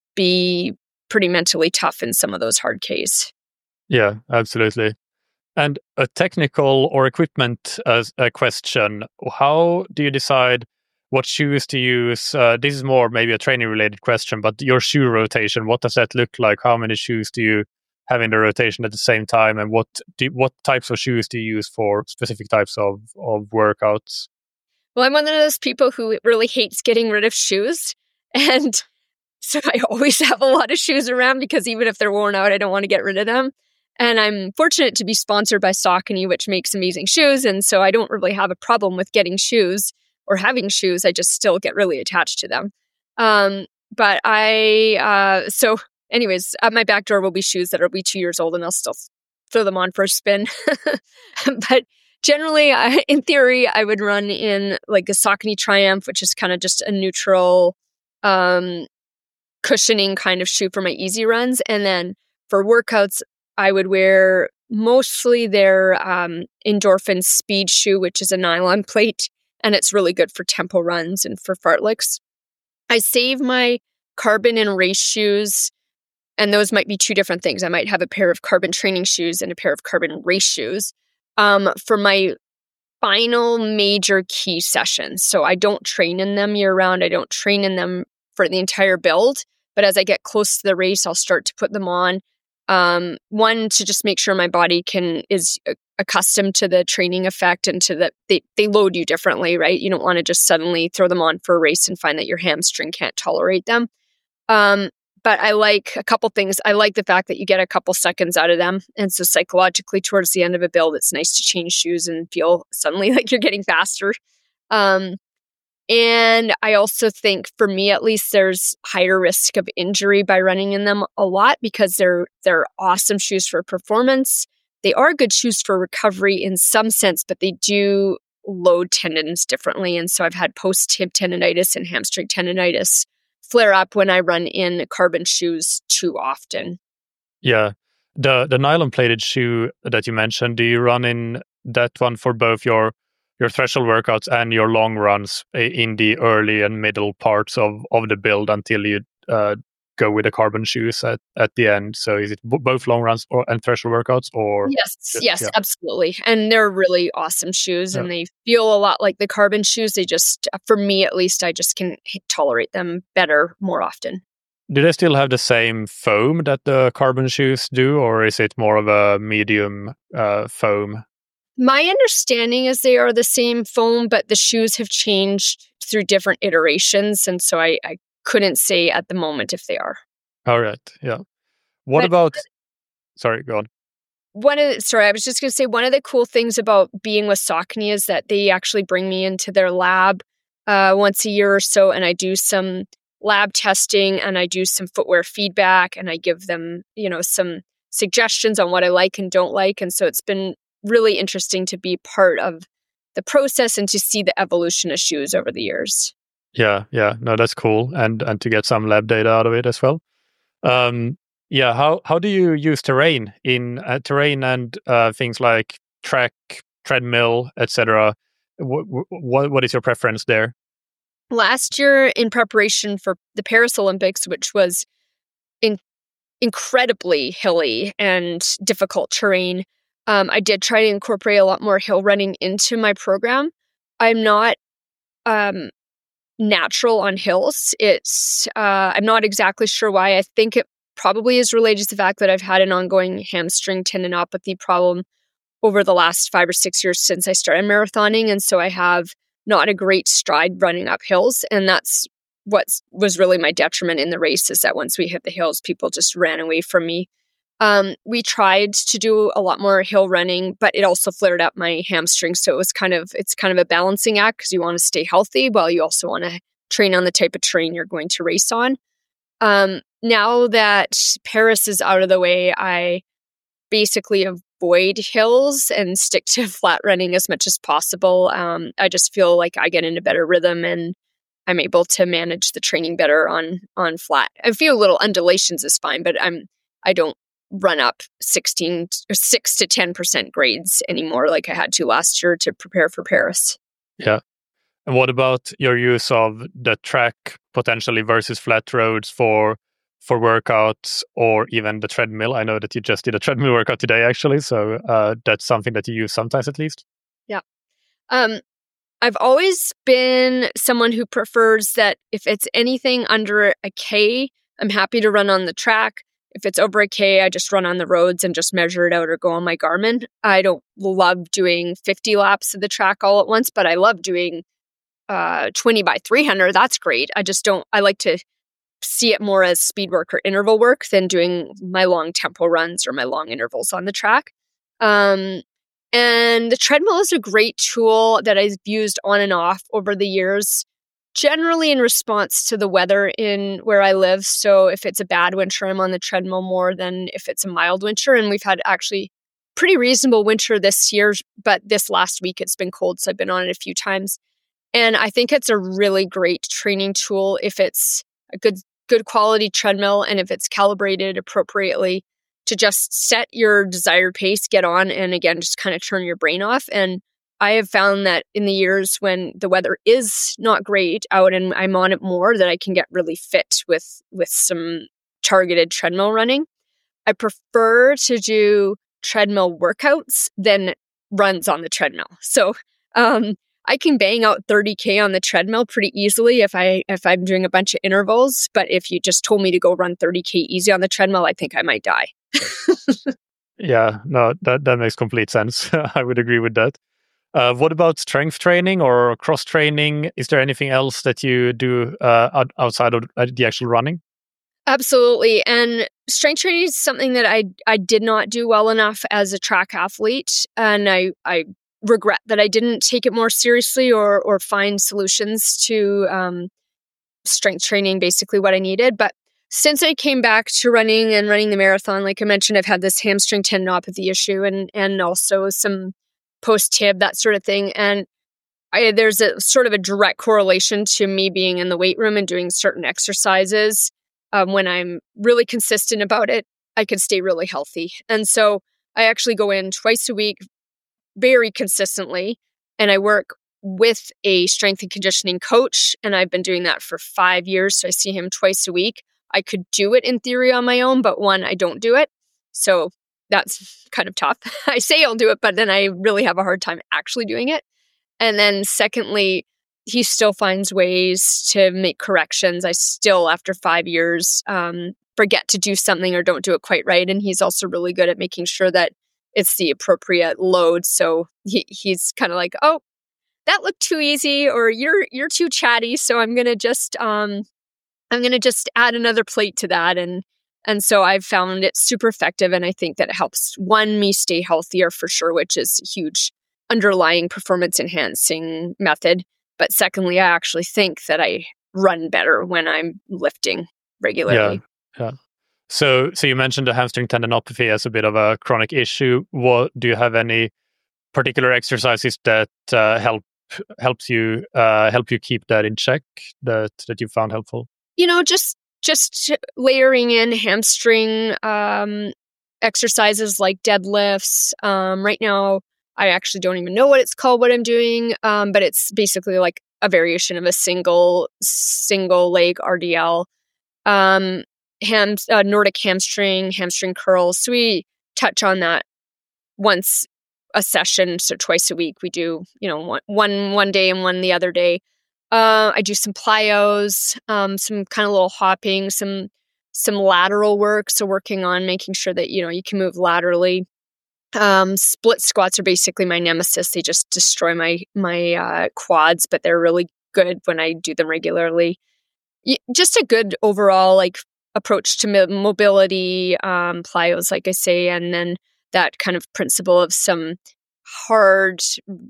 be pretty mentally tough in some of those hard Ks. Yeah, absolutely. And a technical or equipment as a question, how do you decide what shoes to use? Uh, this is more maybe a training related question, but your shoe rotation, what does that look like? How many shoes do you have in the rotation at the same time? And what do, what types of shoes do you use for specific types of, of workouts? Well, I'm one of those people who really hates getting rid of shoes. And so I always have a lot of shoes around because even if they're worn out, I don't want to get rid of them. And I'm fortunate to be sponsored by Saucony, which makes amazing shoes. And so I don't really have a problem with getting shoes. or having shoes. I just still get really attached to them. Um, but I, uh, so anyways, at my back door will be shoes that will be two years old and I'll still throw them on for a spin. But generally, I, in theory, I would run in like a Saucony Triumph, which is kind of just a neutral, um, cushioning kind of shoe for my easy runs. And then for workouts, I would wear mostly their um, Endorphin Speed shoe, which is a nylon plate, and it's really good for tempo runs and for fartleks. I save my carbon and race shoes, and those might be two different things. I might have a pair of carbon training shoes and a pair of carbon race shoes um, for my final major key sessions. So I don't train in them year round. I don't train in them for the entire build. But as I get close to the race, I'll start to put them on. Um, one, to just make sure my body can is accustomed to the training effect and to the they they load you differently, right? You don't want to just suddenly throw them on for a race and find that your hamstring can't tolerate them. Um, but I like a couple things. I like the fact that you get a couple seconds out of them, and so psychologically, towards the end of a build, it's nice to change shoes and feel suddenly like you're getting faster. Um, And I also think, for me at least, there's higher risk of injury by running in them a lot because they're they're awesome shoes for performance. They are good shoes for recovery in some sense, but they do load tendons differently. And so I've had post-hip tendonitis and hamstring tendonitis flare up when I run in carbon shoes too often. Yeah. The the nylon plated shoe that you mentioned, do you run in that one for both your your threshold workouts and your long runs in the early and middle parts of, of the build until you uh, go with the carbon shoes at, at the end? So is it b- both long runs or, and threshold workouts? Or Yes, just, yes, yeah. Absolutely. And they're really awesome shoes Yeah. and they feel a lot like the carbon shoes. They just, for me at least, I just can tolerate them better more often. Do they still have the same foam that the carbon shoes do, or is it more of a medium uh, foam? My understanding is they are the same foam, but the shoes have changed through different iterations. And so I, I couldn't say at the moment if they are. All right. Yeah. What But about, sorry, go on. One of the, sorry, I was just going to say one of the cool things about being with Saucony is that they actually bring me into their lab uh, once a year or so, and I do some lab testing and I do some footwear feedback and I give them, you know, some suggestions on what I like and don't like. And so it's been really interesting to be part of the process and to see the evolution of shoes over the years. Yeah, yeah, no, that's cool, and and to get some lab data out of it as well. Um, yeah, how how do you use terrain in uh, terrain and uh, things like track, treadmill, et cetera? What what what is your preference there? Last year, in preparation for the Paris Olympics, which was in, incredibly hilly and difficult terrain, um, I did try to incorporate a lot more hill running into my program. I'm not um, natural on hills. It's uh, I'm not exactly sure why. I think it probably is related to the fact that I've had an ongoing hamstring tendinopathy problem over the last five or six years since I started marathoning, and so I have not a great stride running up hills. And that's what was really my detriment in the race, is that once we hit the hills, people just ran away from me. Um, we tried to do a lot more hill running, but it also flared up my hamstring. So it was kind of, it's kind of a balancing act because you want to stay healthy while you also want to train on the type of terrain you're going to race on. Um, now that Paris is out of the way, I basically avoid hills and stick to flat running as much as possible. Um, I just feel like I get in a better rhythm and I'm able to manage the training better on on flat. A few little undulations is fine, but I'm I don't run up sixteen or six to ten percent grades anymore like I had to last year to prepare for Paris. Yeah. And what about your use of the track potentially versus flat roads for for workouts, or even the treadmill? I know that you just did a treadmill workout today, actually. So uh, that's something that you use sometimes, at least. Yeah. Um, I've always been someone who prefers that if it's anything under a K, I'm happy to run on the track. If it's over a K, I just run on the roads and just measure it out or go on my Garmin. I don't love doing fifty laps of the track all at once, but I love doing uh, twenty by three hundred. That's great. I just don't, I like to see it more as speed work or interval work than doing my long tempo runs or my long intervals on the track. Um, And the treadmill is a great tool that I've used on and off over the years, generally in response to the weather in where I live. So if it's a bad winter, I'm on the treadmill more than if it's a mild winter. And we've had actually pretty reasonable winter this year, but this last week it's been cold, so I've been on it a few times. And I think it's a really great training tool if it's a good good quality treadmill and if it's calibrated appropriately to just set your desired pace, get on, and again, just kind of turn your brain off. And I have found that in the years when the weather is not great out and I'm on it more, that I can get really fit with with some targeted treadmill running. I prefer to do treadmill workouts than runs on the treadmill. So um, I can bang out thirty K on the treadmill pretty easily if I if I'm doing a bunch of intervals. But if you just told me to go run thirty K easy on the treadmill, I think I might die. Yeah, no, that that makes complete sense. I would agree with that. Uh, what about strength training or cross training? Is there anything else that you do uh, out- outside of uh, the actual running? Absolutely. And strength training is something that I I did not do well enough as a track athlete. And I, I regret that I didn't take it more seriously or or find solutions to um, strength training, basically what I needed. But since I came back to running and running the marathon, like I mentioned, I've had this hamstring tendinopathy issue and and also some post-tib, that sort of thing. And I, there's a sort of a direct correlation to me being in the weight room and doing certain exercises. Um, when I'm really consistent about it, I can stay really healthy. And so I actually go in twice a week very consistently, and I work with a strength and conditioning coach, and I've been doing that for five years. So I see him twice a week. I could do it in theory on my own, but one, I don't do it. So that's kind of tough. I say I'll do it, but then I really have a hard time actually doing it. And then secondly, he still finds ways to make corrections. I still, after five years, um, forget to do something or don't do it quite right. And he's also really good at making sure that it's the appropriate load. So he, he's kind of like, oh, that looked too easy, or you're you're too chatty. So I'm gonna just um, I'm gonna just add another plate to that. And and so I've found it super effective. And I think that it helps, one, me stay healthier for sure, which is a huge underlying performance enhancing method. But secondly, I actually think that I run better when I'm lifting regularly. Yeah, yeah. So, so you mentioned the hamstring tendinopathy as a bit of a chronic issue. What do you have any particular exercises that uh, help helps you uh, help you keep that in check that that you found helpful? You know, just just layering in hamstring um, exercises like deadlifts. Um, right now, I actually don't even know what it's called, what I'm doing, um, but it's basically like a variation of a single single leg R D L, um, ham, uh, Nordic hamstring, hamstring curls. So we touch on that once a session, so twice a week. We do, you know, one one, one day and one the other day. Uh, I do some plyos, um, some kind of little hopping, some some lateral work. So working on making sure that, you know, you can move laterally. Um, split squats are basically my nemesis. They just destroy my my uh, quads, but they're really good when I do them regularly. Y- just a good overall like approach to mo- mobility, um, plyos, like I say, and then that kind of principle of some hard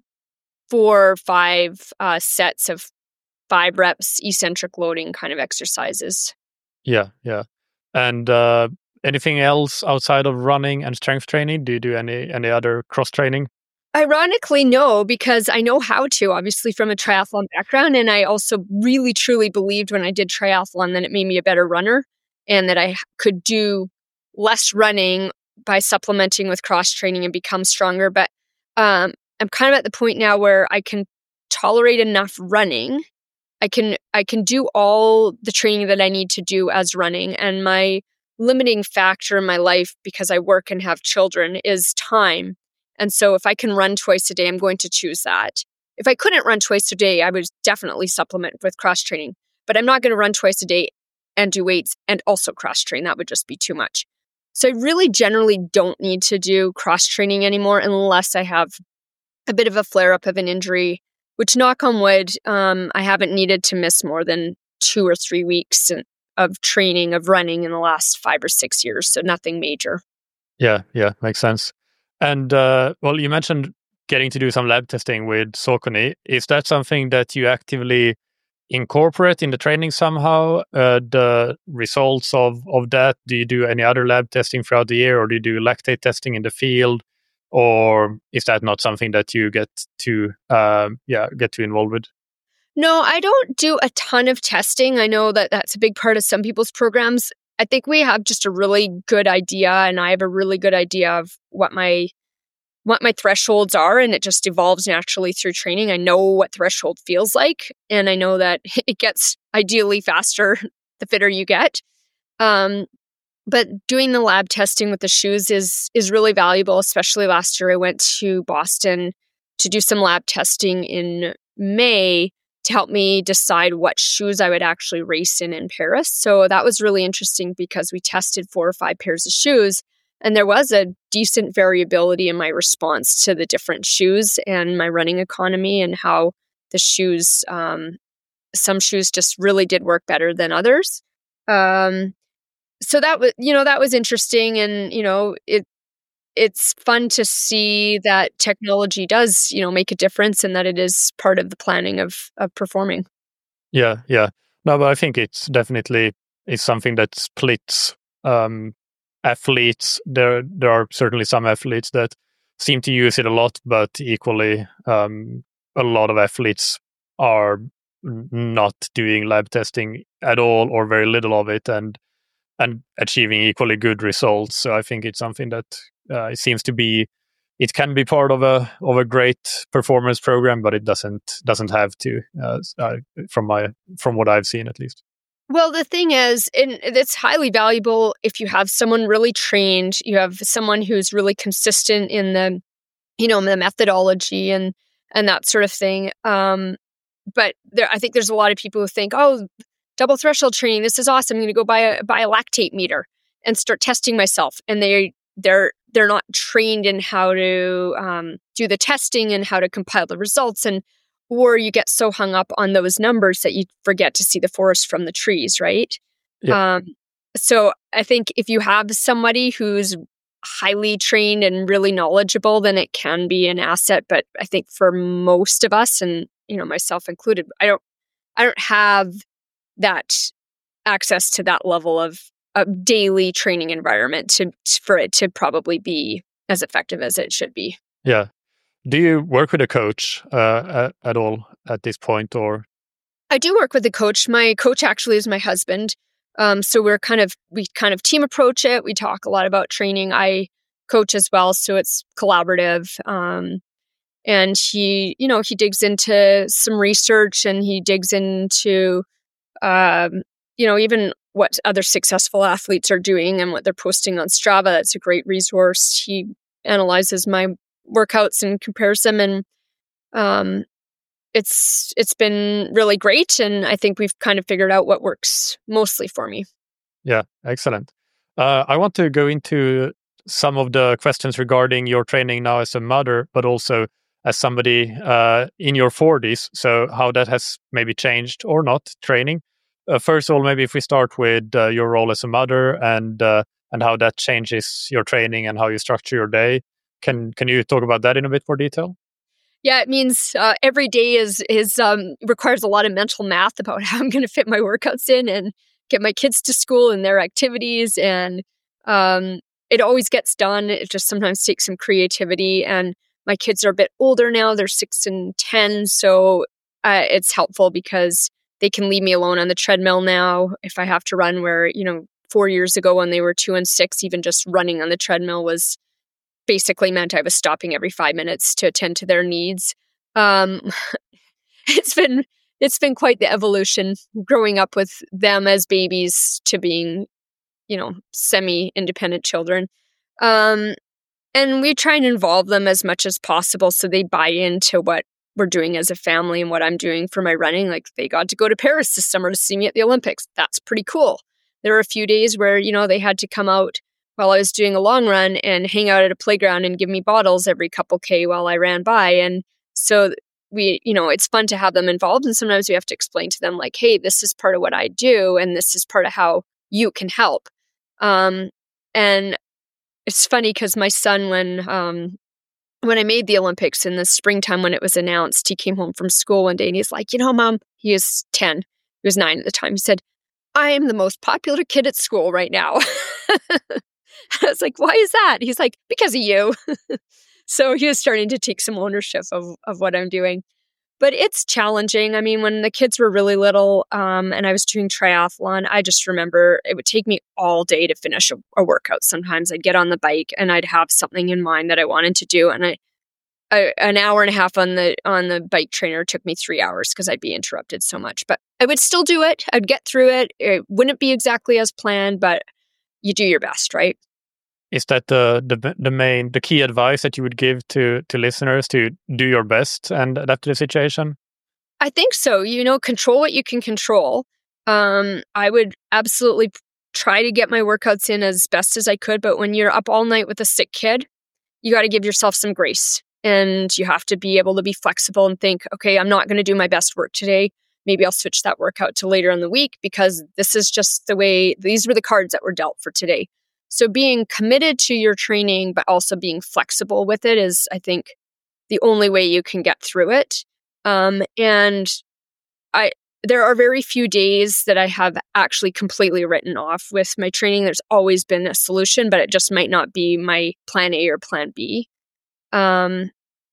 four or five uh, sets of five reps eccentric loading kind of exercises. Yeah, yeah. And uh, anything else outside of running and strength training? Do you do any any other cross training? Ironically, no, because I know how to, obviously, from a triathlon background. And I also really, truly believed when I did triathlon that it made me a better runner and that I could do less running by supplementing with cross training and become stronger. But um, I'm kind of at the point now where I can tolerate enough running. I can I can do all the training that I need to do as running. And my limiting factor in my life, because I work and have children, is time. And so if I can run twice a day, I'm going to choose that. If I couldn't run twice a day, I would definitely supplement with cross training. But I'm not going to run twice a day and do weights and also cross train. That would just be too much. So I really generally don't need to do cross training anymore unless I have a bit of a flare up of an injury, which, knock on wood, um, I haven't needed to miss more than two or three weeks of training, of running in the last five or six years. So nothing major. Yeah, yeah, makes sense. And uh, well, you mentioned getting to do some lab testing with Saucony. Is that something that you actively incorporate in the training somehow? Uh, the results of, of that? Do you do any other lab testing throughout the year, or do you do lactate testing in the field? Or is that not something that you get to um, yeah get to involved with? No, I don't do a ton of testing. I know that that's a big part of some people's programs. I think we have just a really good idea, and I have a really good idea of what my what my thresholds are, and it just evolves naturally through training. I know what threshold feels like, and I know that it gets ideally faster the fitter you get. Um, but doing the lab testing with the shoes is is really valuable, especially last year I went to Boston to do some lab testing in May to help me decide what shoes I would actually race in in Paris. So that was really interesting because we tested four or five pairs of shoes, and there was a decent variability in my response to the different shoes and my running economy, and how the shoes, um, some shoes just really did work better than others. Um, so that was, you know, that was interesting. And, you know, it, it's fun to see that technology does, you know, make a difference, and that it is part of the planning of, of performing. Yeah, yeah. No, but I think it's definitely is something that splits um, athletes. There, there are certainly some athletes that seem to use it a lot, but equally, um, a lot of athletes are not doing lab testing at all, or very little of it, and and achieving equally good results. So I think it's something that uh, it seems to be. It can be part of a of a great performance program, but it doesn't doesn't have to. Uh, uh, from my from what I've seen, at least. Well, the thing is, and it's highly valuable if you have someone really trained, you have someone who's really consistent in the, you know, the methodology and and that sort of thing. Um, but there, I think there's a lot of people who think, oh, double threshold training, this is awesome. I'm going to go buy a buy a lactate meter and start testing myself, and they they're they're not trained in how to um, do the testing and how to compile the results, and or you get so hung up on those numbers that you forget to see the forest from the trees, right? Yeah. Um, so I think if you have somebody who's highly trained and really knowledgeable, then it can be an asset. But I think for most of us, and you know myself included, I don't I don't have that access to that level of a daily training environment to for it to probably be as effective as it should be. Yeah. Do you work with a coach uh, at, at all at this point, or? I do work with a coach. My coach actually is my husband. Um, so we're kind of we kind of team approach it. We talk a lot about training. I coach as well, so it's collaborative. Um, and he, you know, he digs into some research, and he digs into, um, you know, even what other successful athletes are doing and what they're posting on Strava. That's a great resource. He analyzes my workouts and compares them, and um, it's it's been really great. And I think we've kind of figured out what works mostly for me. Yeah, excellent. Uh, I want to go into some of the questions regarding your training now as a mother, but also as somebody uh, in your forties. So how that has maybe changed or not training. Uh, first of all, maybe if we start with uh, your role as a mother, and uh, and how that changes your training and how you structure your day. Can can you talk about that in a bit more detail? Yeah, it means uh, every day is is um, requires a lot of mental math about how I'm going to fit my workouts in and get my kids to school and their activities. And um, it always gets done. It just sometimes takes some creativity. And my kids are a bit older now; they're six and ten, so uh, it's helpful because they can leave me alone on the treadmill now if I have to run. Where you know, four years ago when they were two and six, even just running on the treadmill was basically meant I was stopping every five minutes to attend to their needs. Um, it's been it's been quite the evolution growing up with them as babies to being, you know, semi-independent children. Um, and we try and involve them as much as possible so they buy into what we're doing as a family and what I'm doing for my running. Like they got to go to Paris this summer to see me at the Olympics. That's pretty cool. There were a few days where, you know, they had to come out while I was doing a long run and hang out at a playground and give me bottles every couple K while I ran by. And so we, you know, it's fun to have them involved. And sometimes we have to explain to them like, hey, this is part of what I do. And this is part of how you can help. Um, and it's funny because my son, when um, when I made the Olympics in the springtime when it was announced, he came home from school one day and he's like, you know, Mom, he was ten, he was nine at the time. He said, I am the most popular kid at school right now. I was like, why is that? He's like, because of you. So he was starting to take some ownership of, of what I'm doing. But it's challenging. I mean, when the kids were really little um, and I was doing triathlon, I just remember it would take me all day to finish a, a workout. Sometimes I'd get on the bike and I'd have something in mind that I wanted to do. And I, I an hour and a half on the on the bike trainer took me three hours because I'd be interrupted so much. But I would still do it. I'd get through it. It wouldn't be exactly as planned, but you do your best, right? Is that the the the main the key advice that you would give to to listeners, to do your best and adapt to the situation? I think so. You know, control what you can control. Um, I would absolutely try to get my workouts in as best as I could. But when you're up all night with a sick kid, you got to give yourself some grace, and you have to be able to be flexible and think, okay, I'm not going to do my best work today. Maybe I'll switch that workout to later in the week because this is just the way, these were the cards that were dealt for today. So being committed to your training, but also being flexible with it is, I think, the only way you can get through it. Um, and I, there are very few days that I have actually completely written off with my training. There's always been a solution, but it just might not be my plan A or plan B. Um,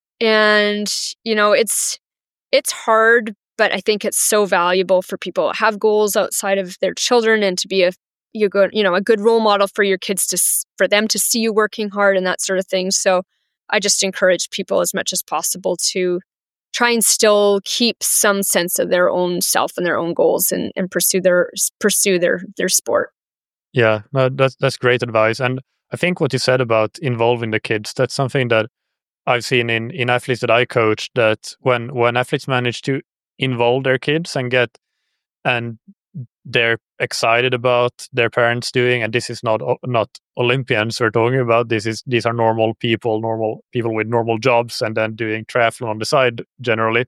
and, you know, it's, it's hard, but I think it's so valuable for people to have goals outside of their children and to be a you go, you know, a good role model for your kids to, for them to see you working hard and that sort of thing. So I just encourage people as much as possible to try and still keep some sense of their own self and their own goals and, and pursue their, pursue their, their sport. Yeah, no, that's, that's great advice. And I think what you said about involving the kids, that's something that I've seen in, in athletes that I coach, that when, when athletes manage to involve their kids and get, and they're excited about their parents doing, and this is not not Olympians we're talking about. This is these are normal people, normal people with normal jobs, and then doing triathlon on the side generally.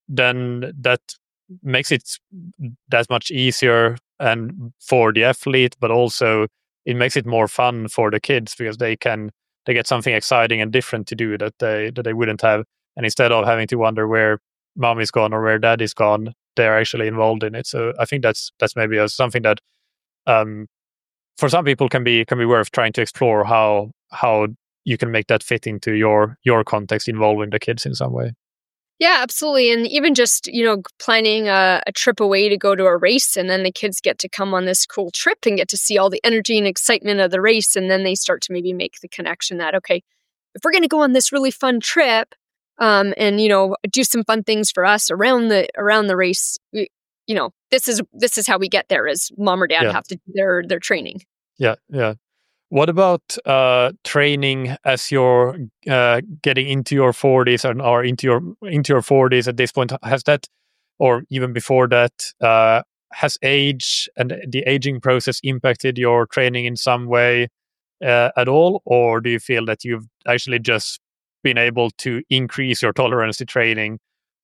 Then that makes it that much easier, and for the athlete, but also it makes it more fun for the kids because they can they get something exciting and different to do that they that they wouldn't have, and instead of having to wonder where mom is gone or where dad is gone, they're actually involved in it. So I think that's that's maybe a, something that um, for some people can be can be worth trying to explore how how you can make that fit into your your context, involving the kids in some way. Yeah, absolutely. And even just, you know, planning a, a trip away to go to a race, and then the kids get to come on this cool trip and get to see all the energy and excitement of the race. And then they start to maybe make the connection that, okay, if we're going to go on this really fun trip, Um, and, you know, do some fun things for us around the around the race. We, you know, this is this is how we get there. Is mom or dad Yeah. have to do their their training. Yeah, yeah. What about uh, training as you're uh, getting into your forties and or into your into your forties at this point? Has that, or even before that, uh, has age and the aging process impacted your training in some way uh, at all, or do you feel that you've actually just been able to increase your tolerance to training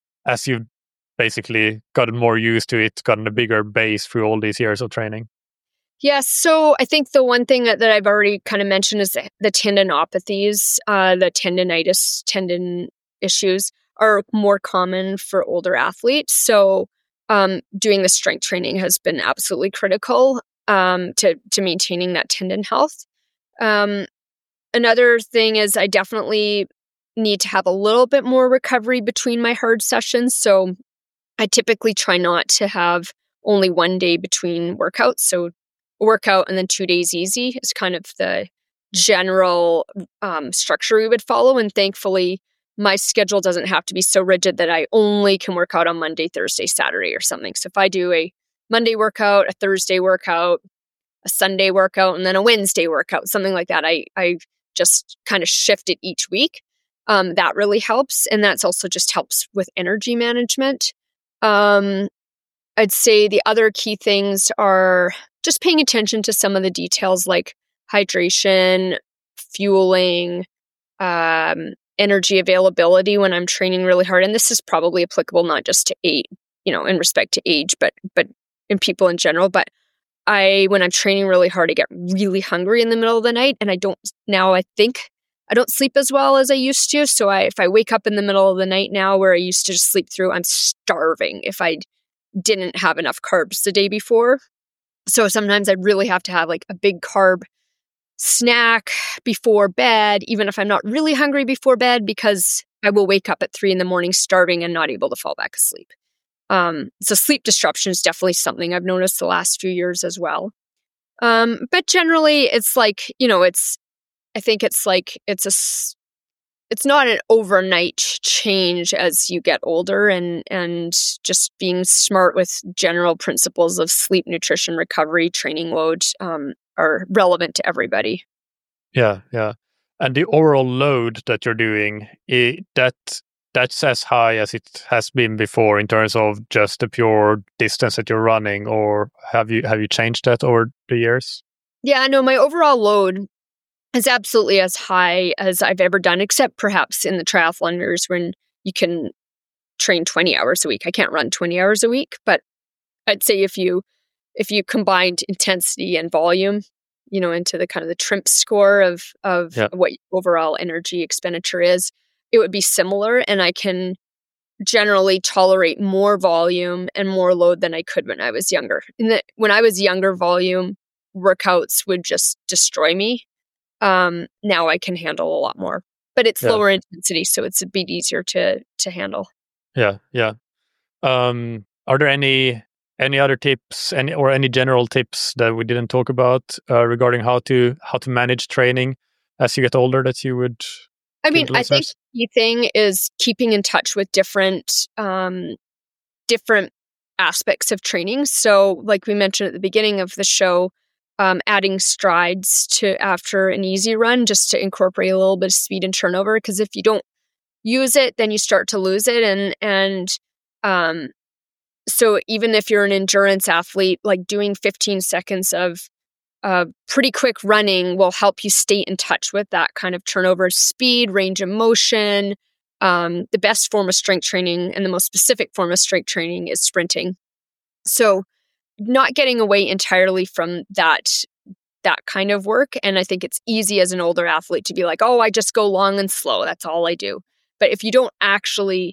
as you've basically gotten more used to it, gotten a bigger base through all these years of training? Yes. So I think the one thing that, that I've already kind of mentioned is the, the tendinopathies, uh, the tendonitis, tendon issues are more common for older athletes. So um, doing the strength training has been absolutely critical um, to, to maintaining that tendon health. Um, another thing is I definitely need to have a little bit more recovery between my hard sessions. So I typically try not to have only one day between workouts. So a workout and then two days easy is kind of the general um, structure we would follow. And thankfully, my schedule doesn't have to be so rigid that I only can work out on Monday, Thursday, Saturday or something. So if I do a Monday workout, a Thursday workout, a Sunday workout, and then a Wednesday workout, something like that, I, I just kind of shift it each week. Um, that really helps. And that's also just helps with energy management. Um, I'd say the other key things are just paying attention to some of the details like hydration, fueling, um, energy availability when I'm training really hard. And this is probably applicable not just to age, you know, in respect to age, but but in people in general. But I, when I'm training really hard, I get really hungry in the middle of the night, and I don't, now I think I don't sleep as well as I used to. So I, if I wake up in the middle of the night now where I used to just sleep through, I'm starving if I didn't have enough carbs the day before. So sometimes I really have to have like a big carb snack before bed, even if I'm not really hungry before bed, because I will wake up at three in the morning starving and not able to fall back asleep. Um, so sleep disruption is definitely something I've noticed the last few years as well. Um, but generally, it's like, you know, it's, I think it's like, it's a, it's not an overnight change as you get older, and, and just being smart with general principles of sleep, nutrition, recovery, training load, um, are relevant to everybody. Yeah, yeah. And the overall load that you're doing, it, that that's as high as it has been before in terms of just the pure distance that you're running, or have you have you changed that over the years? Yeah, no, my overall load is absolutely as high as I've ever done, except perhaps in the triathlon years when you can train twenty hours a week. I can't run twenty hours a week, but I'd say if you if you combined intensity and volume, you know, into the kind of the TRIMPS score of of Yeah. what overall energy expenditure is, it would be similar. And I can generally tolerate more volume and more load than I could when I was younger. In the, when I was younger, volume workouts would just destroy me. Um, now I can handle a lot more, but it's Yeah. lower intensity, so it's a bit easier to to handle. Yeah, yeah. Um, are there any any other tips, any or any general tips that we didn't talk about uh, regarding how to how to manage training as you get older that you would? I mean, give the I think listeners? the key thing is keeping in touch with different um, different aspects of training. So, like we mentioned at the beginning of the show, um, adding strides to after an easy run just to incorporate a little bit of speed and turnover. Because if you don't use it, then you start to lose it, and and um, so even if you're an endurance athlete, like doing fifteen seconds of uh, pretty quick running will help you stay in touch with that kind of turnover, speed, range of motion. Um, the best form of strength training and the most specific form of strength training is sprinting. So not getting away entirely from that that kind of work. And I think it's easy as an older athlete to be like, oh, I just go long and slow. That's all I do. But if you don't actually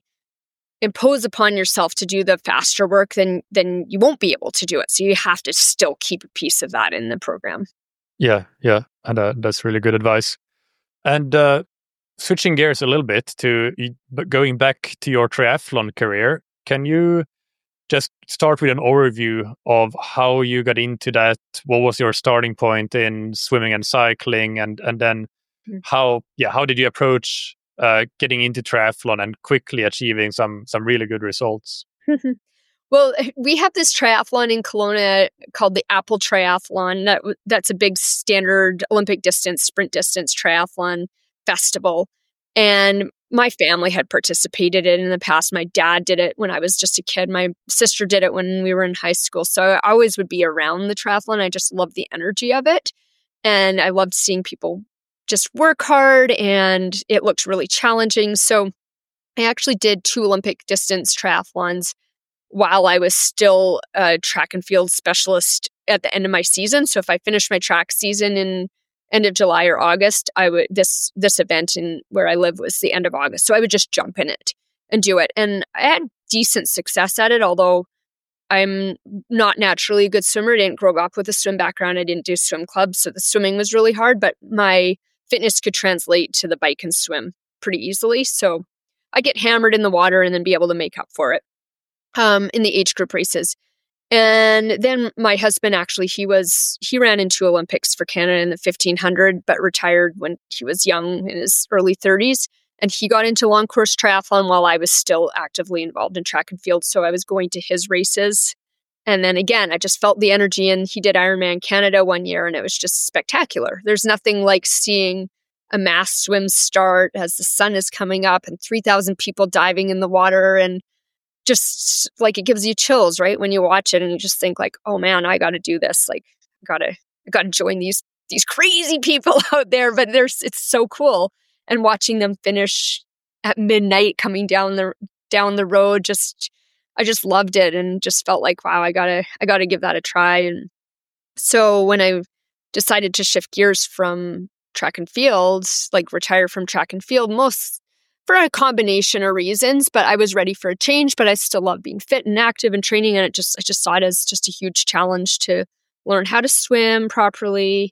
impose upon yourself to do the faster work, then then you won't be able to do it. So you have to still keep a piece of that in the program. Yeah, yeah, and uh, that's really good advice. And uh, switching gears a little bit to y- but going back to your triathlon career, can you just start with an overview of how you got into that? What was your starting point in swimming and cycling, and and then Mm. how yeah how did you approach uh, getting into triathlon and quickly achieving some some really good results? Well, we have this triathlon in Kelowna called the Apple Triathlon. That that's a big standard Olympic distance, sprint distance triathlon festival. And my family had participated in it in the past. My dad did it when I was just a kid. My sister did it when we were in high school. So I always would be around the triathlon. I just loved the energy of it. And I loved seeing people just work hard, and it looked really challenging. So I actually did two Olympic distance triathlons while I was still a track and field specialist at the end of my season. So if I finished my track season in end of July or August, I would this this event in where I live was the end of August. So I would just jump in it and do it. And I had decent success at it, although I'm not naturally a good swimmer. I didn't grow up with a swim background. I didn't do swim clubs, so the swimming was really hard, but my fitness could translate to the bike and swim pretty easily. So I get hammered in the water and then be able to make up for it um, in the age group races. And then my husband, actually, he was, he ran in two Olympics for Canada in the fifteen hundred, but retired when he was young in his early thirties. And he got into long course triathlon while I was still actively involved in track and field. So I was going to his races. And then again, I just felt the energy, and he did Ironman Canada one year, and it was just spectacular. There's nothing like seeing a mass swim start as the sun is coming up and three thousand people diving in the water, and just like it gives you chills, right? When you watch it and you just think like, oh man, I got to do this. Like, I gotta, I gotta join these, these crazy people out there. But there's, it's so cool. And watching them finish at midnight coming down the, down the road, just, I just loved it and just felt like, wow, I gotta, I gotta give that a try. And So when I decided to shift gears from track and field, like retire from track and field, most for a combination of reasons, but I was ready for a change, but I still love being fit and active and training. And it just, I just saw it as just a huge challenge to learn how to swim properly.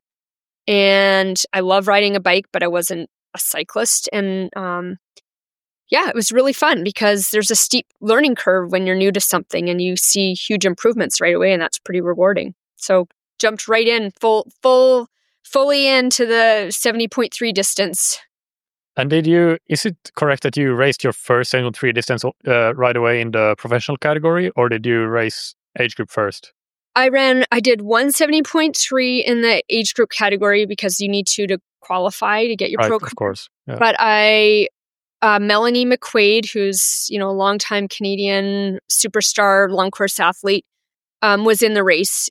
And I love riding a bike, but I wasn't a cyclist. And um, yeah, it was really fun because there's a steep learning curve when you're new to something and you see huge improvements right away. And that's pretty rewarding. So jumped right in full, full, fully into the seventy point three distance. And did you, is it correct that you raced your first seventy point three distance uh, right away in the professional category, or did you race age group first? I ran, I did one seventy point three in the age group category because you need to to qualify to get your right, pro. Of course. Yeah. But I, uh, Melanie McQuaid, who's, you know, a longtime Canadian superstar long course athlete, um, was in the race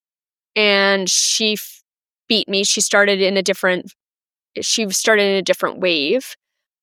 and she f- beat me. She started in a different, she started in a different wave.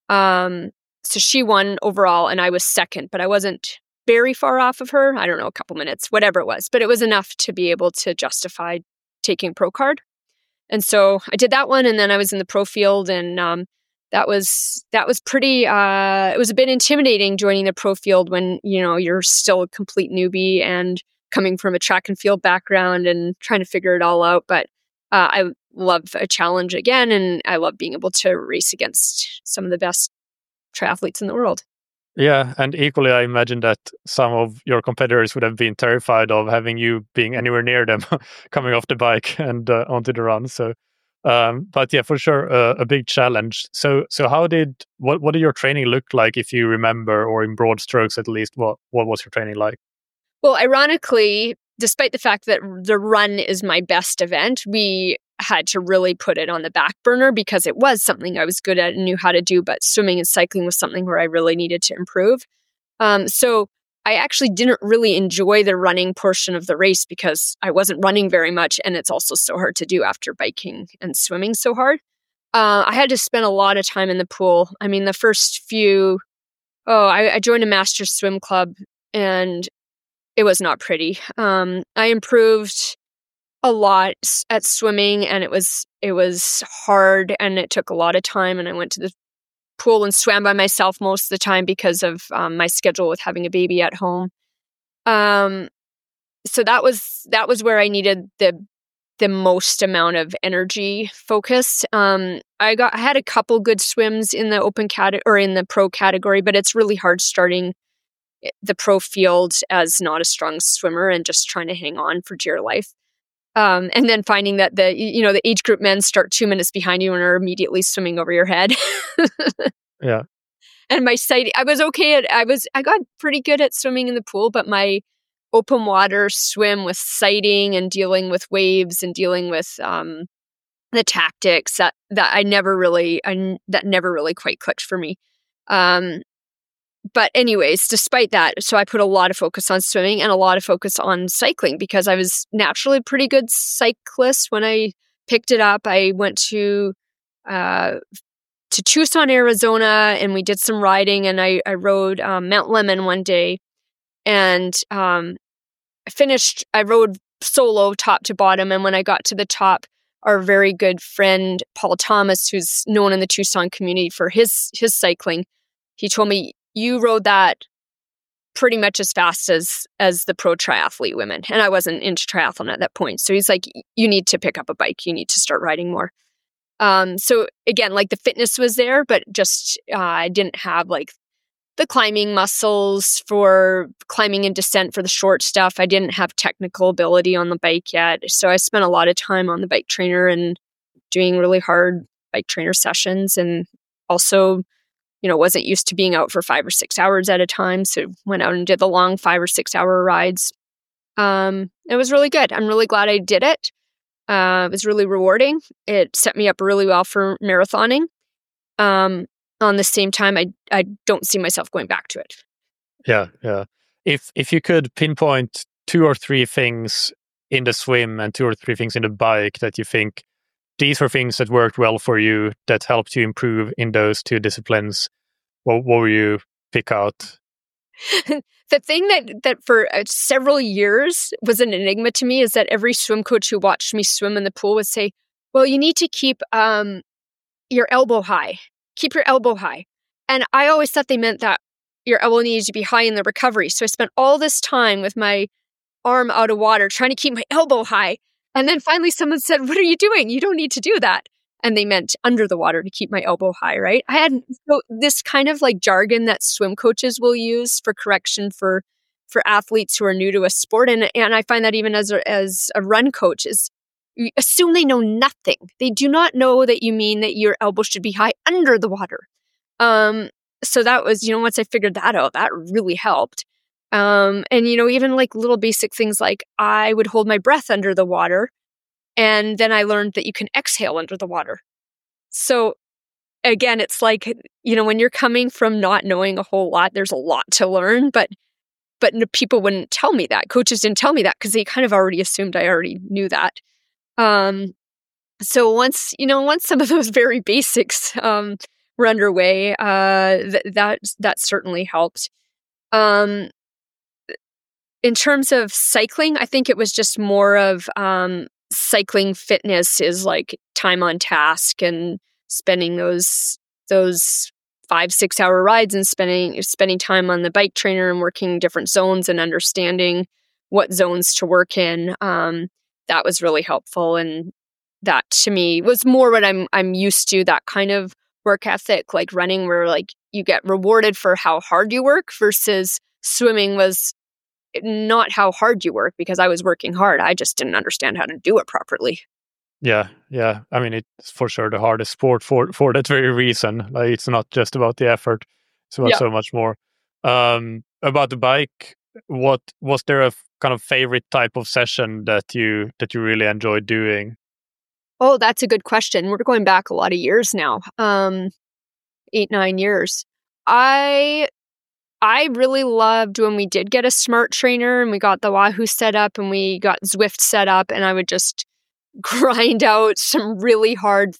Um, so she won overall and I was second, but I wasn't very far off of her. I don't know, a couple minutes, whatever it was, but it was enough to be able to justify taking pro card. And so I did that one. And then I was in the pro field and, um, that was, that was pretty, uh, it was a bit intimidating joining the pro field when, you know, you're still a complete newbie and coming from a track and field background and trying to figure it all out. But, uh, I love a challenge again. And I love being able to race against some of the best triathletes in the world. Yeah, and equally, I imagine that some of your competitors would have been terrified of having you being anywhere near them coming off the bike and uh, onto the run. So, um, but yeah, for sure, uh, a big challenge. So, so how did what what did your training look like, if you remember, or in broad strokes at least? What what was your training like? Well, ironically, despite the fact that the run is my best event, we had to really put it on the back burner because it was something I was good at and knew how to do, but swimming and cycling was something where I really needed to improve. Um, so I actually didn't really enjoy the running portion of the race because I wasn't running very much, and it's also so hard to do after biking and swimming so hard. Uh, I had to spend a lot of time in the pool. I mean, the first few, oh, I, I joined a master's swim club, and it was not pretty. Um, I improved a lot at swimming, and it was it was hard, and it took a lot of time. And I went to the pool and swam by myself most of the time because of um, my schedule with having a baby at home. Um, so that was that was where I needed the the most amount of energy focus. Um, I got I had a couple good swims in the open cat or in the pro category, but it's really hard starting the pro field as not a strong swimmer and just trying to hang on for dear life. Um, and then finding that the, you know, the age group men start two minutes behind you and are immediately swimming over your head. Yeah. And my sight, I was okay at, I was, I got pretty good at swimming in the pool, but my open water swim with sighting and dealing with waves and dealing with, um, the tactics that, that I never really, I, that never really quite clicked for me. Um, But anyways, despite that, so I put a lot of focus on swimming and a lot of focus on cycling because I was naturally a pretty good cyclist. When I picked it up, I went to uh, to Tucson, Arizona, and we did some riding. And I, I rode um, Mount Lemmon one day, and um, I finished. I rode solo, top to bottom. And when I got to the top, our very good friend Paul Thomas, who's known in the Tucson community for his his cycling, he told me, "You rode that pretty much as fast as as the pro triathlete women." And I wasn't into triathlon at that point. So he's like, "You need to pick up a bike. You need to start riding more." Um, so again, like the fitness was there, but just uh, I didn't have like the climbing muscles for climbing and descent for the short stuff. I didn't have technical ability on the bike yet. So I spent a lot of time on the bike trainer and doing really hard bike trainer sessions, and also, you know, wasn't used to being out for five or six hours at a time. So went out and did the long five or six hour rides. Um, it was really good. I'm really glad I did it. Uh, it was really rewarding. It set me up really well for marathoning. Um, on the same time, I I don't see myself going back to it. Yeah, yeah. If if you could pinpoint two or three things in the swim and two or three things in the bike that you think these were things that worked well for you, that helped you improve in those two disciplines, what, what will you pick out? The thing that, that for uh, several years was an enigma to me is that every swim coach who watched me swim in the pool would say, well, you need to keep um, your elbow high. Keep your elbow high. And I always thought they meant that your elbow needs to be high in the recovery. So I spent all this time with my arm out of water trying to keep my elbow high. And then finally someone said, what are you doing? You don't need to do that. And they meant under the water to keep my elbow high, right? I had so this kind of like jargon that swim coaches will use for correction for for athletes who are new to a sport. And, and I find that even as a, as a run coach is you assume they know nothing. They do not know that you mean that your elbow should be high under the water. Um, so that was, you know, once I figured that out, that really helped. Um, and, you know, even like little basic things like I would hold my breath under the water. And then I learned that you can exhale under the water. So again, it's like, you know, when you're coming from not knowing a whole lot, there's a lot to learn, but but people wouldn't tell me that. Coaches didn't tell me that because they kind of already assumed I already knew that. Um, so once, you know, once some of those very basics um, were underway, uh, th- that that certainly helped. Um, in terms of cycling, I think it was just more of um, cycling fitness is like time on task and spending those those five, six hour rides and spending spending time on the bike trainer and working different zones and understanding what zones to work in. Um, that was really helpful. And that to me was more what I'm I'm used to, that kind of work ethic, like running where like you get rewarded for how hard you work versus swimming was not how hard you work because I was working hard. I just didn't understand how to do it properly. Yeah, yeah. I mean, it's for sure the hardest sport for for that very reason. Like, it's not just about the effort; it's about Yeah. so much more. Um, about the bike, what was there a f- kind of favorite type of session that you that you really enjoyed doing? Oh, that's a good question. We're going back a lot of years now, um, eight, nine years. I I really loved when we did get a smart trainer and we got the Wahoo set up and we got Zwift set up, and I would just grind out some really hard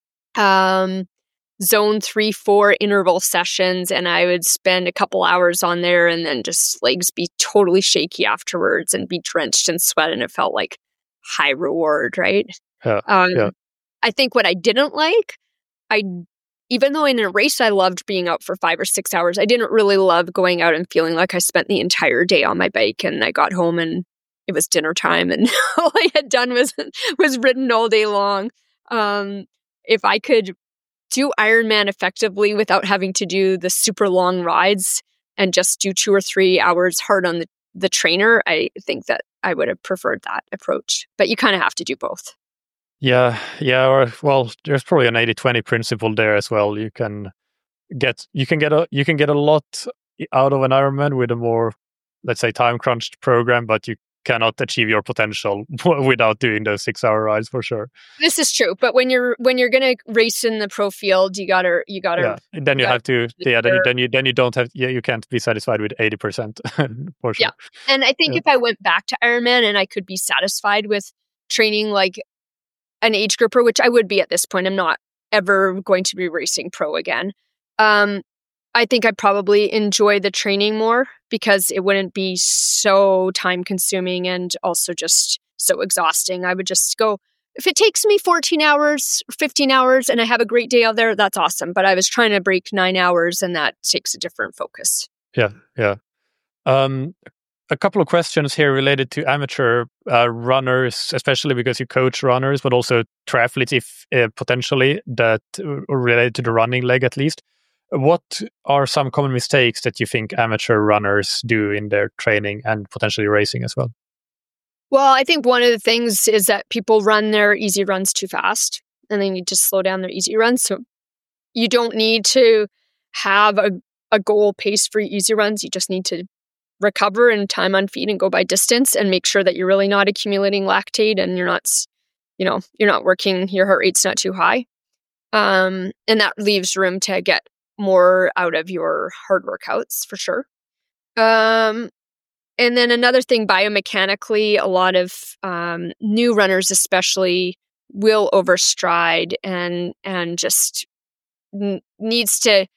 um, zone three, four interval sessions. And I would spend a couple hours on there and then just legs be totally shaky afterwards and be drenched in sweat. And it felt like high reward, right? Yeah, Um, yeah. I think what I didn't like, I even though in a race I loved being out for five or six hours, I didn't really love going out and feeling like I spent the entire day on my bike and I got home and it was dinner time and all I had done was was ridden all day long. Um, if I could do Ironman effectively without having to do the super long rides and just do two or three hours hard on the, the trainer, I think that I would have preferred that approach. But you kind of have to do both. Yeah, yeah, or well, there's probably an eighty twenty principle there as well. You can get you can get a you can get a lot out of an Ironman with a more, let's say, time crunched program, but you cannot achieve your potential without doing those six hour rides for sure. This is true, but when you're when you're gonna race in the pro field, you gotta you gotta. Yeah, and then you, you have to. Yeah, then you, then you then you don't have. Yeah, you can't be satisfied with eighty percent for sure. Yeah, and I think yeah. if I went back to Ironman and I could be satisfied with training like an age grouper, which I would be at this point, I'm not ever going to be racing pro again. Um, I think I'd probably enjoy the training more because it wouldn't be so time consuming and also just so exhausting. I would just go, if it takes me fourteen hours, fifteen hours, and I have a great day out there, that's awesome. But I was trying to break nine hours and that takes a different focus. Yeah, yeah. Um, a couple of questions here related to amateur uh, runners, especially because you coach runners, but also triathletes, if uh, potentially that uh, related to the running leg at least. What are some common mistakes that you think amateur runners do in their training and potentially racing as well? Well, I think one of the things is that people run their easy runs too fast and they need to slow down their easy runs. So you don't need to have a, a goal pace for easy runs. You just need to recover and time on feet and go by distance and make sure that you're really not accumulating lactate and you're not, you know, you're not working, your heart rate's not too high. Um, and that leaves room to get more out of your hard workouts for sure. Um, and then another thing, biomechanically, a lot of um, new runners especially will overstride and and just n- needs to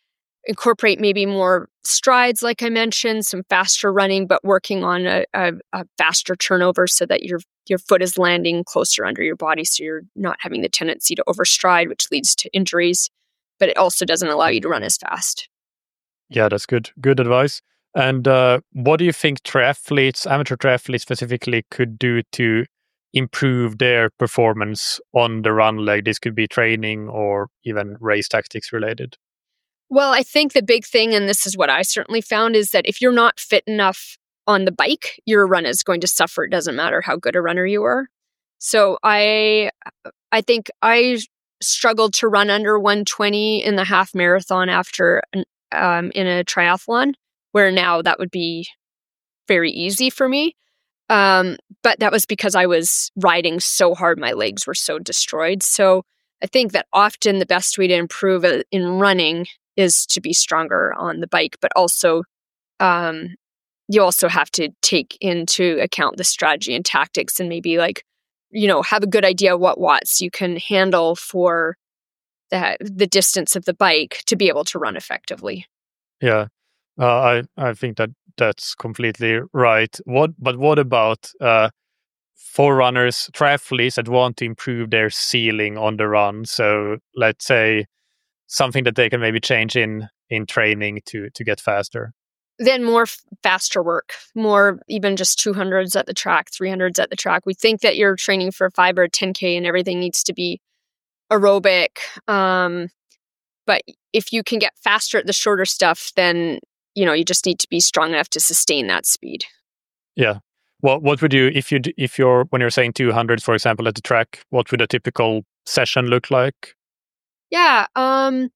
incorporate maybe more strides, like I mentioned, some faster running, but working on a, a, a faster turnover so that your your foot is landing closer under your body, so you're not having the tendency to overstride, which leads to injuries. But it also doesn't allow you to run as fast. Yeah, that's good. Good advice. And uh, what do you think triathletes, amateur triathletes specifically, could do to improve their performance on the run leg? This could be training or even race tactics related. Well, I think the big thing, and this is what I certainly found, is that if you're not fit enough on the bike, your run is going to suffer. It doesn't matter how good a runner you are. So I, I think I struggled to run under one twenty in the half marathon after um, in a triathlon, where now that would be very easy for me. Um, but that was because I was riding so hard, my legs were so destroyed. So I think that often the best way to improve in running is to be stronger on the bike, but also um, you also have to take into account the strategy and tactics and maybe like, you know, have a good idea of what watts you can handle for the, the distance of the bike to be able to run effectively. Yeah, uh, I, I think that that's completely right. What, but what about uh, for runners, triathletes that want to improve their ceiling on the run? So let's say something that they can maybe change in in training to to get faster. Then more f- faster work, more even just two hundreds at the track, three hundreds at the track. We think that you're training for a five or a ten K and everything needs to be aerobic. Um, but if you can get faster at the shorter stuff, then, you know, you just need to be strong enough to sustain that speed. Yeah. Well, what would you, if you, if you're, when you're saying two hundreds, for example, at the track, what would a typical session look like? Yeah. Um,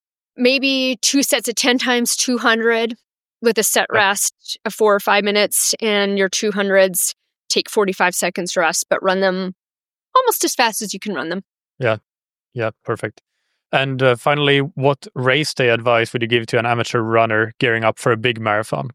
maybe two sets of ten times two hundred with a set Yeah. rest of four or five minutes, and your two hundreds take forty-five seconds rest, but run them almost as fast as you can run them. Yeah. Yeah. Perfect. And uh, finally, what race day advice would you give to an amateur runner gearing up for a big marathon?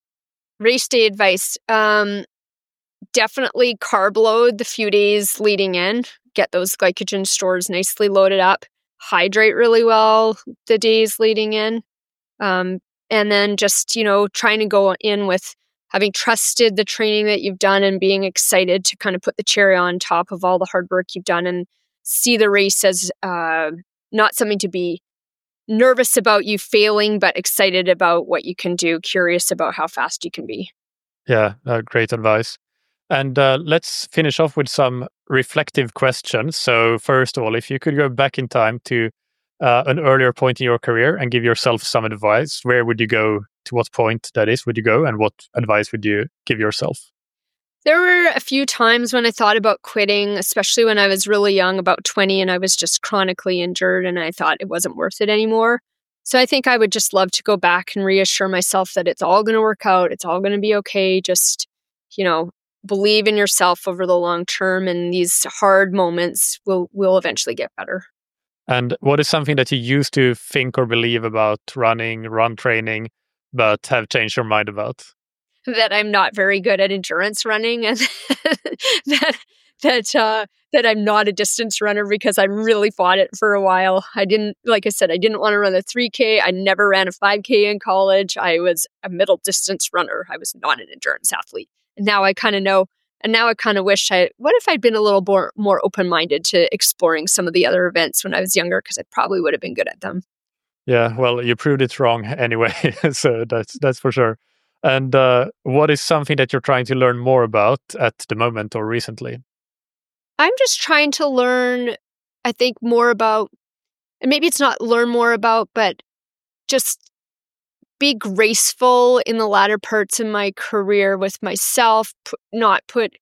Race day advice. Um, definitely carb load the few days leading in. Get those glycogen stores nicely loaded up. Hydrate really well the days leading in. Um, and then just, you know, trying to go in with having trusted the training that you've done and being excited to kind of put the cherry on top of all the hard work you've done and see the race as uh, not something to be nervous about you failing, but excited about what you can do, curious about how fast you can be. Yeah, uh, great advice. And uh, let's finish off with some reflective questions. So first of all, if you could go back in time to uh, an earlier point in your career and give yourself some advice, where would you go? To what point that is would you go? And what advice would you give yourself? There were a few times when I thought about quitting, especially when I was really young, about twenty, and I was just chronically injured and I thought it wasn't worth it anymore. So I think I would just love to go back and reassure myself that it's all going to work out. It's all going to be okay. Just, you know, believe in yourself over the long term, and these hard moments will will eventually get better. And what is something that you used to think or believe about running, run training, but have changed your mind about? That I'm not very good at endurance running, and that that uh, that I'm not a distance runner because I really fought it for a while. I didn't, like I said, I didn't want to run a three K. I never ran a five K in college. I was a middle distance runner. I was not an endurance athlete. And now I kind of know. And now I kind of wish I, what if I'd been a little more, more open-minded to exploring some of the other events when I was younger, because I probably would have been good at them. Yeah, well, you proved it wrong anyway. So that's that's for sure. And uh, what is something that you're trying to learn more about at the moment or recently? I'm just trying to learn, I think, more about, and maybe it's not learn more about, but just be graceful in the latter parts of my career with myself, p- not put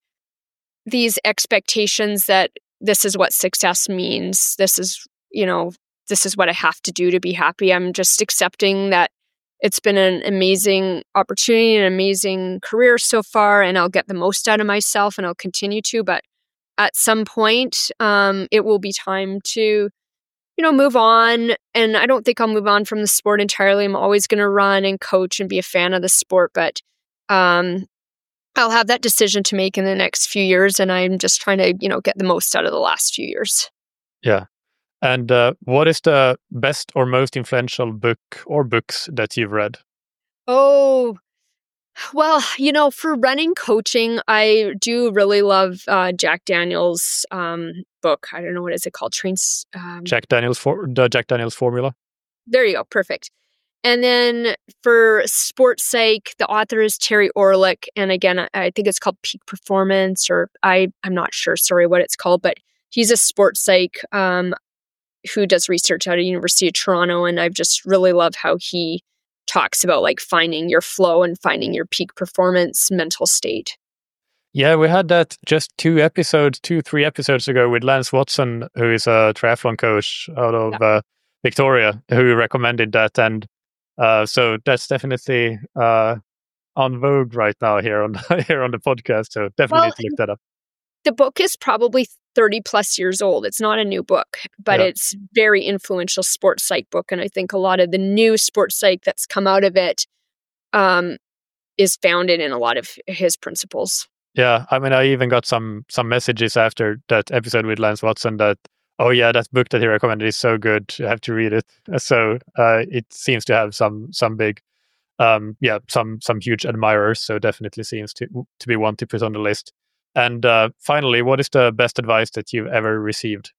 these expectations that this is what success means. This is, you know, this is what I have to do to be happy. I'm just accepting that it's been an amazing opportunity, an amazing career so far, and I'll get the most out of myself and I'll continue to. But at some point, um, it will be time to, you know, move on. And I don't think I'll move on from the sport entirely. I'm always going to run and coach and be a fan of the sport, but um, I'll have that decision to make in the next few years. And I'm just trying to, you know, get the most out of the last few years. Yeah. And uh, what is the best or most influential book or books that you've read? Oh, well, you know, for running coaching, I do really love uh, Jack Daniels' um, book. I don't know, what is it called? Trains. Um, Jack Daniels for the Jack Daniels formula. There you go. Perfect. And then for sports psych, the author is Terry Orlick. And again, I, I think it's called Peak Performance, or I, I'm not sure, sorry, what it's called, but he's a sports psych um, who does research out of University of Toronto. And I've just really loved how he talks about like finding your flow and finding your peak performance mental state. Yeah, we had that just two episodes, two, three episodes ago with Lance Watson, who is a triathlon coach out of yeah. uh, Victoria, who recommended that. And uh, so that's definitely uh, on vogue right now here on here on the podcast. So definitely well, need to look that up. The book is probably thirty plus years old. It's not a new book, but yeah. it's very influential sports psych book. And I think a lot of the new sports psych that's come out of it um, is founded in a lot of his principles. Yeah, I mean, I even got some some messages after that episode with Lance Watson that, oh yeah, that book that he recommended is so good, you have to read it. So uh, it seems to have some some big, um, yeah, some some huge admirers. So definitely seems to to be one to put on the list. And uh, finally, what is the best advice that you've ever received?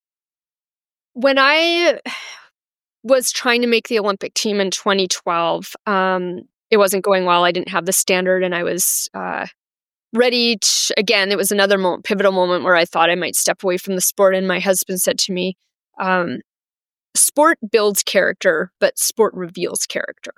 When I was trying to make the Olympic team in twenty twelve, um, it wasn't going well. I didn't have the standard, and I was uh, ready to, again, it was another moment, pivotal moment where I thought I might step away from the sport. And my husband said to me, um, sport builds character, but sport reveals character.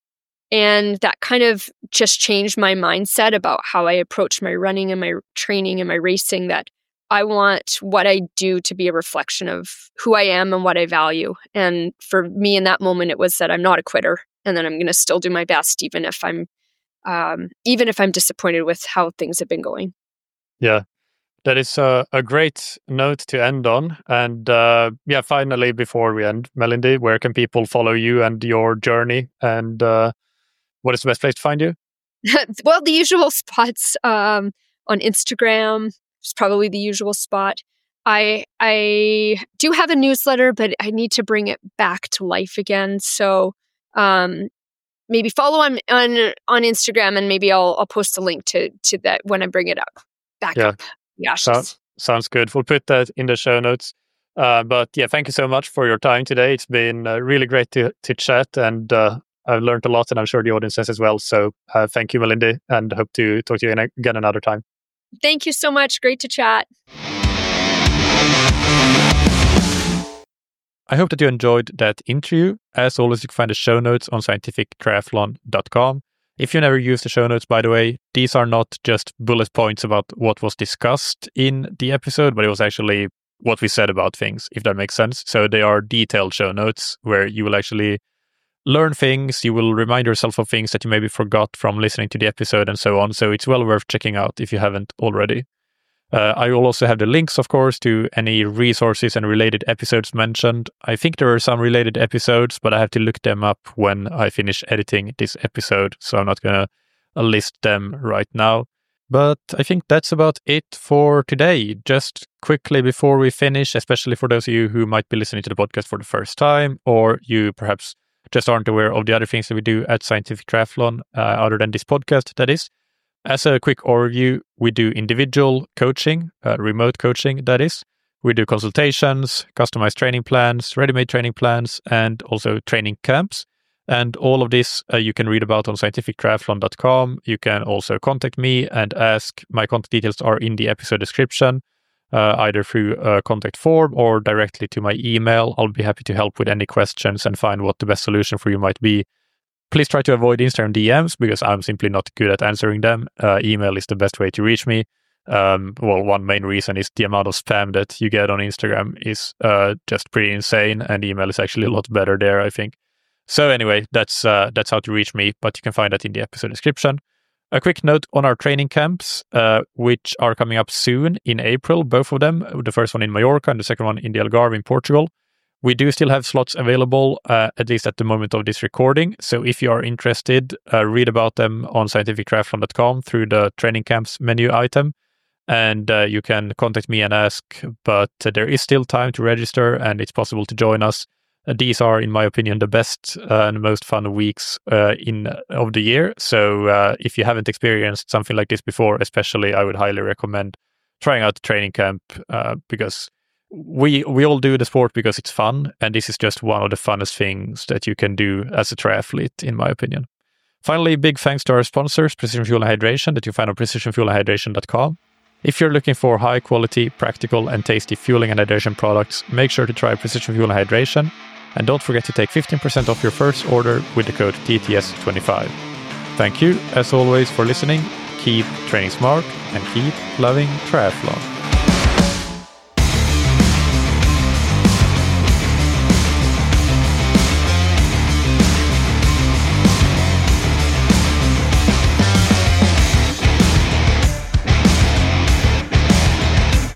And that kind of just changed my mindset about how I approach my running and my training and my racing, that I want what I do to be a reflection of who I am and what I value. And for me in that moment, it was that I'm not a quitter, and that I'm going to still do my best, even if I'm Um, even if I'm disappointed with how things have been going. Yeah, that is a, a great note to end on. And uh, yeah, finally, before we end, Melindy, where can people follow you and your journey? And uh, what is the best place to find you? Well, the usual spots um, on Instagram is probably the usual spot. I I do have a newsletter, but I need to bring it back to life again. So um, maybe follow on, on on Instagram, and maybe I'll I'll post a link to to that when I bring it up back yeah. up. Yeah, sounds sounds good. We'll put that in the show notes. Uh, but yeah, thank you so much for your time today. It's been uh, really great to to chat, and uh, I've learned a lot, and I'm sure the audience has as well. So uh, thank you, Melindy, and hope to talk to you again another time. Thank you so much. Great to chat. I hope that you enjoyed that interview. As always, you can find the show notes on scientific triathlon dot com. If you never use the show notes, by the way, these are not just bullet points about what was discussed in the episode, but it was actually what we said about things, if that makes sense. So they are detailed show notes where you will actually learn things, you will remind yourself of things that you maybe forgot from listening to the episode and so on. So it's well worth checking out if you haven't already. Uh, I will also have the links, of course, to any resources and related episodes mentioned. I think there are some related episodes, but I have to look them up when I finish editing this episode, so I'm not going to list them right now. But I think that's about it for today. Just quickly before we finish, especially for those of you who might be listening to the podcast for the first time, or you perhaps just aren't aware of the other things that we do at Scientific Triathlon, uh, other than this podcast, that is. As a quick overview, we do individual coaching, uh, remote coaching, that is. We do consultations, customized training plans, ready-made training plans, and also training camps. And all of this uh, you can read about on scientific triathlon dot com. You can also contact me and ask. My contact details are in the episode description, uh, either through a contact form or directly to my email. I'll be happy to help with any questions and find what the best solution for you might be. Please try to avoid Instagram D Ms because I'm simply not good at answering them. Uh, email is the best way to reach me. Um, well, one main reason is the amount of spam that you get on Instagram is uh, just pretty insane, and email is actually a lot better there, I think. So anyway, that's uh, that's how to reach me, but you can find that in the episode description. A quick note on our training camps, uh, which are coming up soon in April, both of them. The first one in Mallorca and the second one in the Algarve in Portugal. We do still have slots available, uh, at least at the moment of this recording. So if you are interested, uh, read about them on scientific triathlon dot com through the training camps menu item. and uh, you can contact me and ask, but uh, there is still time to register and it's possible to join us. Uh, these are, in my opinion, the best uh, and most fun weeks uh, in of the year. So uh, if you haven't experienced something like this before, especially, I would highly recommend trying out the training camp uh, because we we all do the sport because it's fun, and this is just one of the funnest things that you can do as a triathlete, in my opinion. Finally, big thanks to our sponsors, Precision Fuel and Hydration, that you find on precision fuel and hydration dot com. If you're looking for high quality, practical and tasty fueling and hydration products, make sure to try Precision Fuel and Hydration. And don't forget to take fifteen percent off your first order with the code T T S twenty-five. Thank you, as always, for listening. Keep training smart and keep loving triathlon.